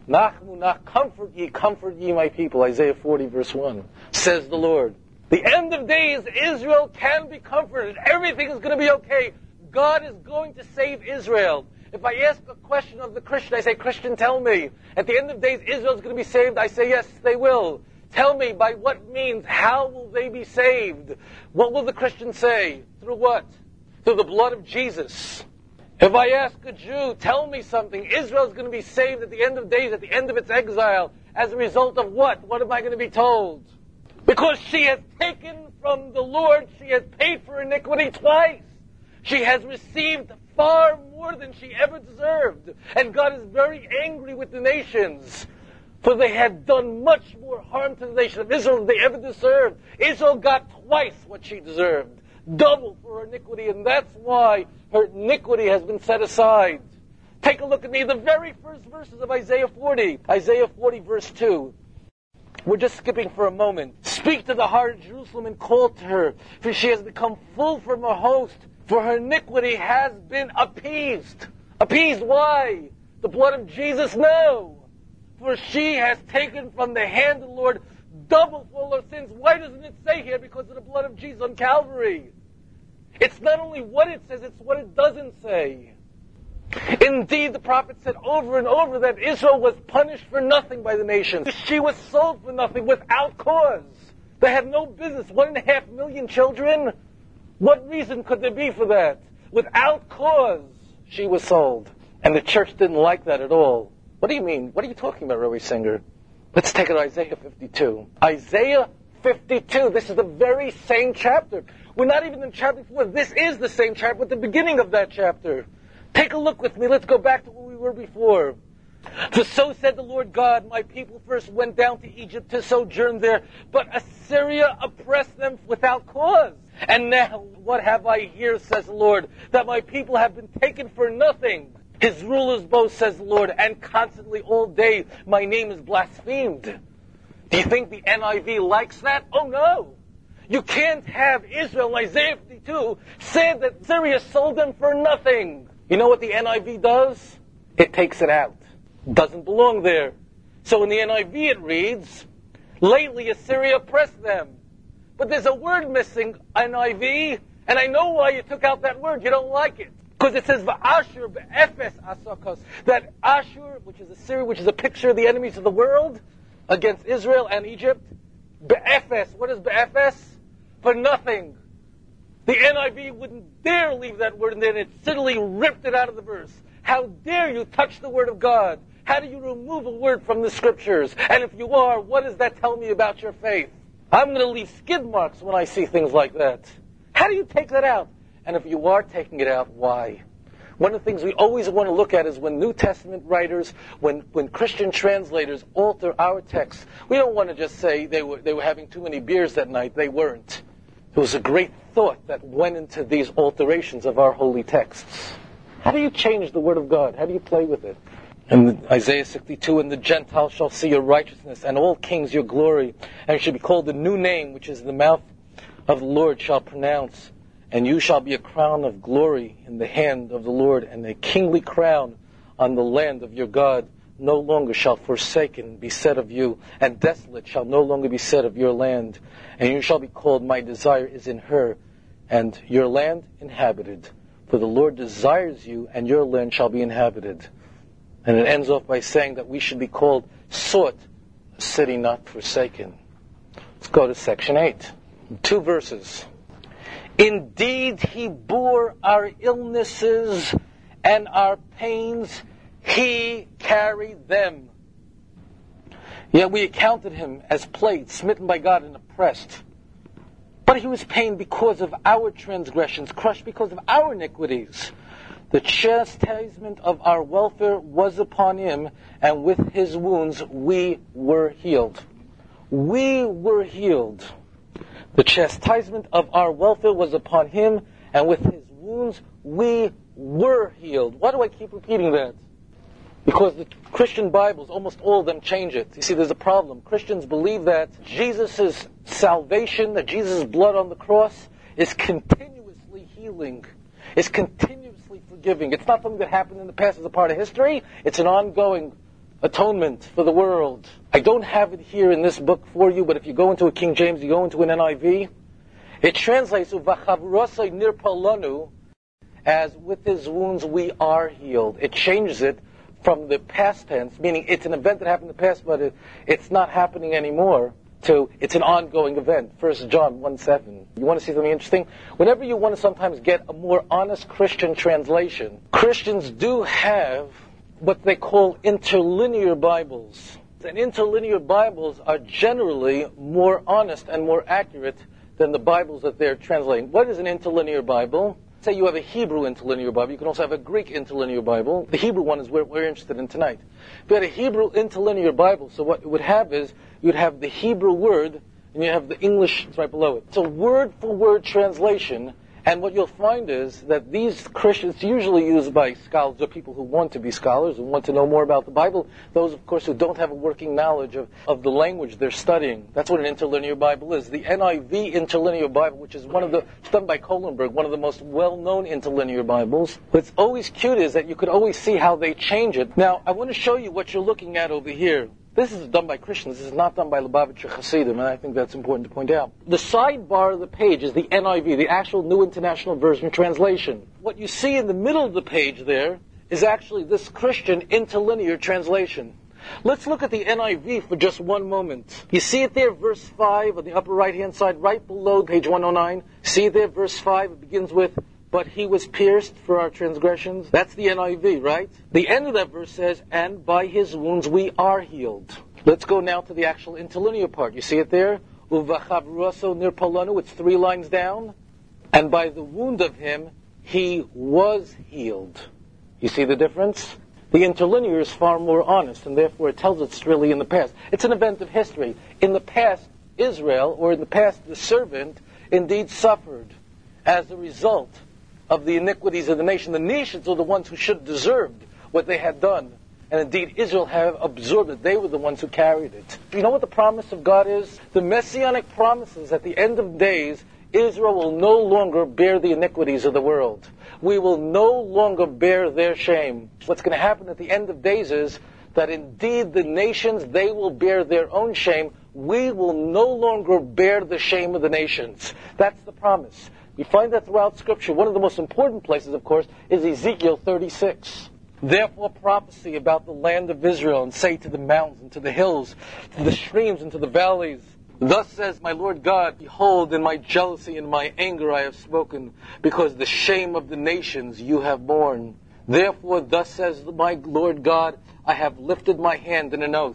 Comfort ye my people. Isaiah 40 verse 1, says the Lord. The end of days, Israel can be comforted. Everything is going to be okay. God is going to save Israel. If I ask a question of the Christian, I say, Christian, tell me. At the end of days, Israel is going to be saved. I say, yes, they will. Tell me, by what means? How will they be saved? What will the Christian say? Through what? Through the blood of Jesus. If I ask a Jew, tell me something, Israel is going to be saved at the end of days, at the end of its exile. As a result of what? What am I going to be told? Because she has taken from the Lord, she has paid for iniquity twice. She has received far more than she ever deserved. And God is very angry with the nations, for they had done much more harm to the nation of Israel than they ever deserved. Israel got twice what she deserved, double for her iniquity, and that's why her iniquity has been set aside. Take a look at me, the very first verses of Isaiah 40. Isaiah 40 verse 2. We're just skipping for a moment. Speak to the heart of Jerusalem and call to her, for she has become full from her host, for her iniquity has been appeased. Appeased, why? The blood of Jesus? No. For she has taken from the hand of the Lord double for all her sins. Why doesn't it say here? Because of the blood of Jesus on Calvary. It's not only what it says, it's what it doesn't say. Indeed, the prophet said over and over that Israel was punished for nothing by the nations. She was sold for nothing without cause. They had no business. 1.5 million children? What reason could there be for that? Without cause, she was sold. And the church didn't like that at all. What do you mean? What are you talking about, Rowie Singer? Let's take it to Isaiah 52. Isaiah 52, this is the very same chapter. We're not even in chapter 4. This is the same chapter at the beginning of that chapter. Take a look with me. Let's go back to where we were before. For so said the Lord God, my people first went down to Egypt to sojourn there, but Assyria oppressed them without cause. And now, what have I here, says the Lord, that my people have been taken for nothing. His rulers boast, says the Lord, and constantly all day my name is blasphemed. Do you think the NIV likes that? Oh no! You can't have Israel in Isaiah 52 say that Syria sold them for nothing. You know what the NIV does? It takes it out. Doesn't belong there. So in the NIV it reads, lately Assyria oppressed them. But there's a word missing, NIV, and I know why you took out that word. You don't like it. Because it says, V'ashur be'efes asakos, that Ashur, which is Assyria, which is a picture of the enemies of the world, against Israel and Egypt, be'efes, what is be'efes? For nothing. The NIV wouldn't dare leave that word in there, and it suddenly ripped it out of the verse. How dare you touch the Word of God? How do you remove a word from the Scriptures? And if you are, what does that tell me about your faith? I'm going to leave skid marks when I see things like that. How do you take that out? And if you are taking it out, why? One of the things we always want to look at is when New Testament writers, when Christian translators alter our text. We don't want to just say they were having too many beers that night. They weren't. There was a great thought that went into these alterations of our holy texts. How do you change the Word of God? How do you play with it? In Isaiah 62, and the Gentiles shall see your righteousness, and all kings your glory, and it shall be called the new name which is the mouth of the Lord shall pronounce. And you shall be a crown of glory in the hand of the Lord, and a kingly crown on the land of your God. No longer shall forsaken be said of you, and desolate shall no longer be said of your land. And you shall be called, my desire is in her, and your land inhabited. For the Lord desires you, and your land shall be inhabited. And it ends off by saying that we should be called sought, a city not forsaken. Let's go to section 8. 2 verses. Indeed, he bore our illnesses and our pains. He carried them. Yet we accounted him as plagued, smitten by God, and oppressed. But he was pained because of our transgressions, crushed because of our iniquities. The chastisement of our welfare was upon him, and with his wounds we were healed. We were healed. The chastisement of our welfare was upon him, and with his wounds we were healed. Why do I keep repeating that? Because the Christian Bibles, almost all of them change it. You see, there's a problem. Christians believe that Jesus' salvation, that Jesus' blood on the cross, is continuously healing. It's continuously forgiving. It's not something that happened in the past as a part of history. It's an ongoing atonement for the world. I don't have it here in this book for you, but if you go into a King James, you go into an NIV, it translates Uvachavurosai nirpalanu as with his wounds we are healed. It changes it from the past tense, meaning it's an event that happened in the past, but it's not happening anymore, to it's an ongoing event. 1 John 1:7. You want to see something interesting? Whenever you want to sometimes get a more honest Christian translation, Christians do have what they call interlinear Bibles. And interlinear Bibles are generally more honest and more accurate than the Bibles that they're translating. What is an interlinear Bible? Say you have a Hebrew interlinear Bible. You can also have a Greek interlinear Bible. The Hebrew one is what we're interested in tonight. If you had a Hebrew interlinear Bible, so what it would have is, you'd have the Hebrew word, and you have the English right below it. It's a word-for-word translation, and what you'll find is that these Christians, usually used by scholars or people who want to be scholars and want to know more about the Bible, those, of course, who don't have a working knowledge of the language they're studying. That's what an interlinear Bible is. The NIV interlinear Bible, which is it's done by Kohlenberg, one of the most well-known interlinear Bibles. What's always cute is that you could always see how they change it. Now, I want to show you what you're looking at over here. This is done by Christians. This is not done by Lubavitcher Hasidim, and I think that's important to point out. The sidebar of the page is the NIV, the actual New International Version translation. What you see in the middle of the page there is actually this Christian interlinear translation. Let's look at the NIV for just one moment. You see it there, verse 5 on the upper right-hand side, right below page 109. See it there, verse 5. It begins with, "But he was pierced for our transgressions." That's the NIV, right? The end of that verse says, "And by his wounds we are healed." Let's go now to the actual interlinear part. You see it there? Uvachavruaso nirpalanu. It's 3 lines down. "And by the wound of him he was healed." You see the difference? The interlinear is far more honest, and therefore it tells us it's really in the past. It's an event of history. In the past, Israel, or in the past, the servant, indeed suffered as a result of the iniquities of the nation. The nations are the ones who should have deserved what they had done. And indeed, Israel have absorbed it. They were the ones who carried it. You know what the promise of God is? The messianic promises at the end of days, Israel will no longer bear the iniquities of the world. We will no longer bear their shame. What's going to happen at the end of days is that indeed the nations, they will bear their own shame. We will no longer bear the shame of the nations. That's the promise. We find that throughout Scripture. One of the most important places, of course, is Ezekiel 36. Therefore prophecy about the land of Israel, and say to the mountains and to the hills, to the streams and to the valleys, "Thus says my Lord God, behold, in my jealousy and my anger I have spoken, because the shame of the nations you have borne. Therefore thus says my Lord God, I have lifted my hand in an oath.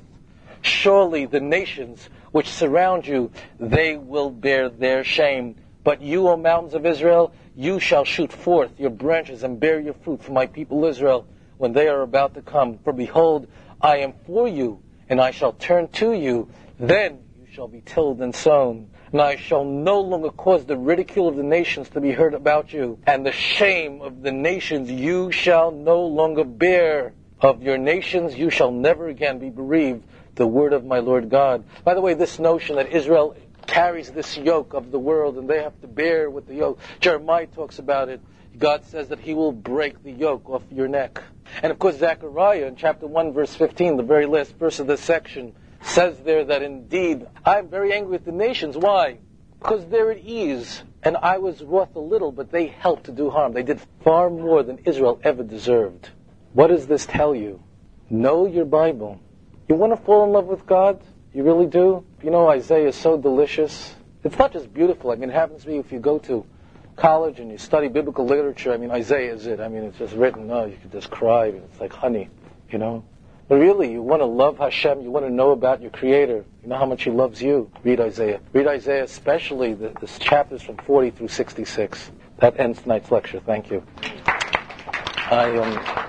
Surely the nations which surround you, they will bear their shame. But you, O mountains of Israel, you shall shoot forth your branches and bear your fruit for my people Israel, when they are about to come. For behold, I am for you, and I shall turn to you. Then you shall be tilled and sown. And I shall no longer cause the ridicule of the nations to be heard about you. And the shame of the nations you shall no longer bear. Of your nations you shall never again be bereaved. The word of my Lord God." By the way, this notion that Israel carries this yoke of the world and they have to bear with the yoke. Jeremiah talks about it. God says that he will break the yoke off your neck. And of course Zechariah in chapter 1 verse 15, the very last verse of this section, says there that indeed I am very angry with the nations. Why? Because they're at ease and I was wroth a little, but they helped to do harm. They did far more than Israel ever deserved. What does this tell you? Know your Bible. You want to fall in love with God? You really do? You know, Isaiah is so delicious. It's not just beautiful. I mean, it happens to be if you go to college and you study biblical literature, I mean, Isaiah is it. I mean, it's just written, you could just cry. It's like honey, you know. But really, you want to love Hashem. You want to know about your Creator. You know how much He loves you. Read Isaiah. Read Isaiah, especially the chapters from 40 through 66. That ends tonight's lecture. Thank you.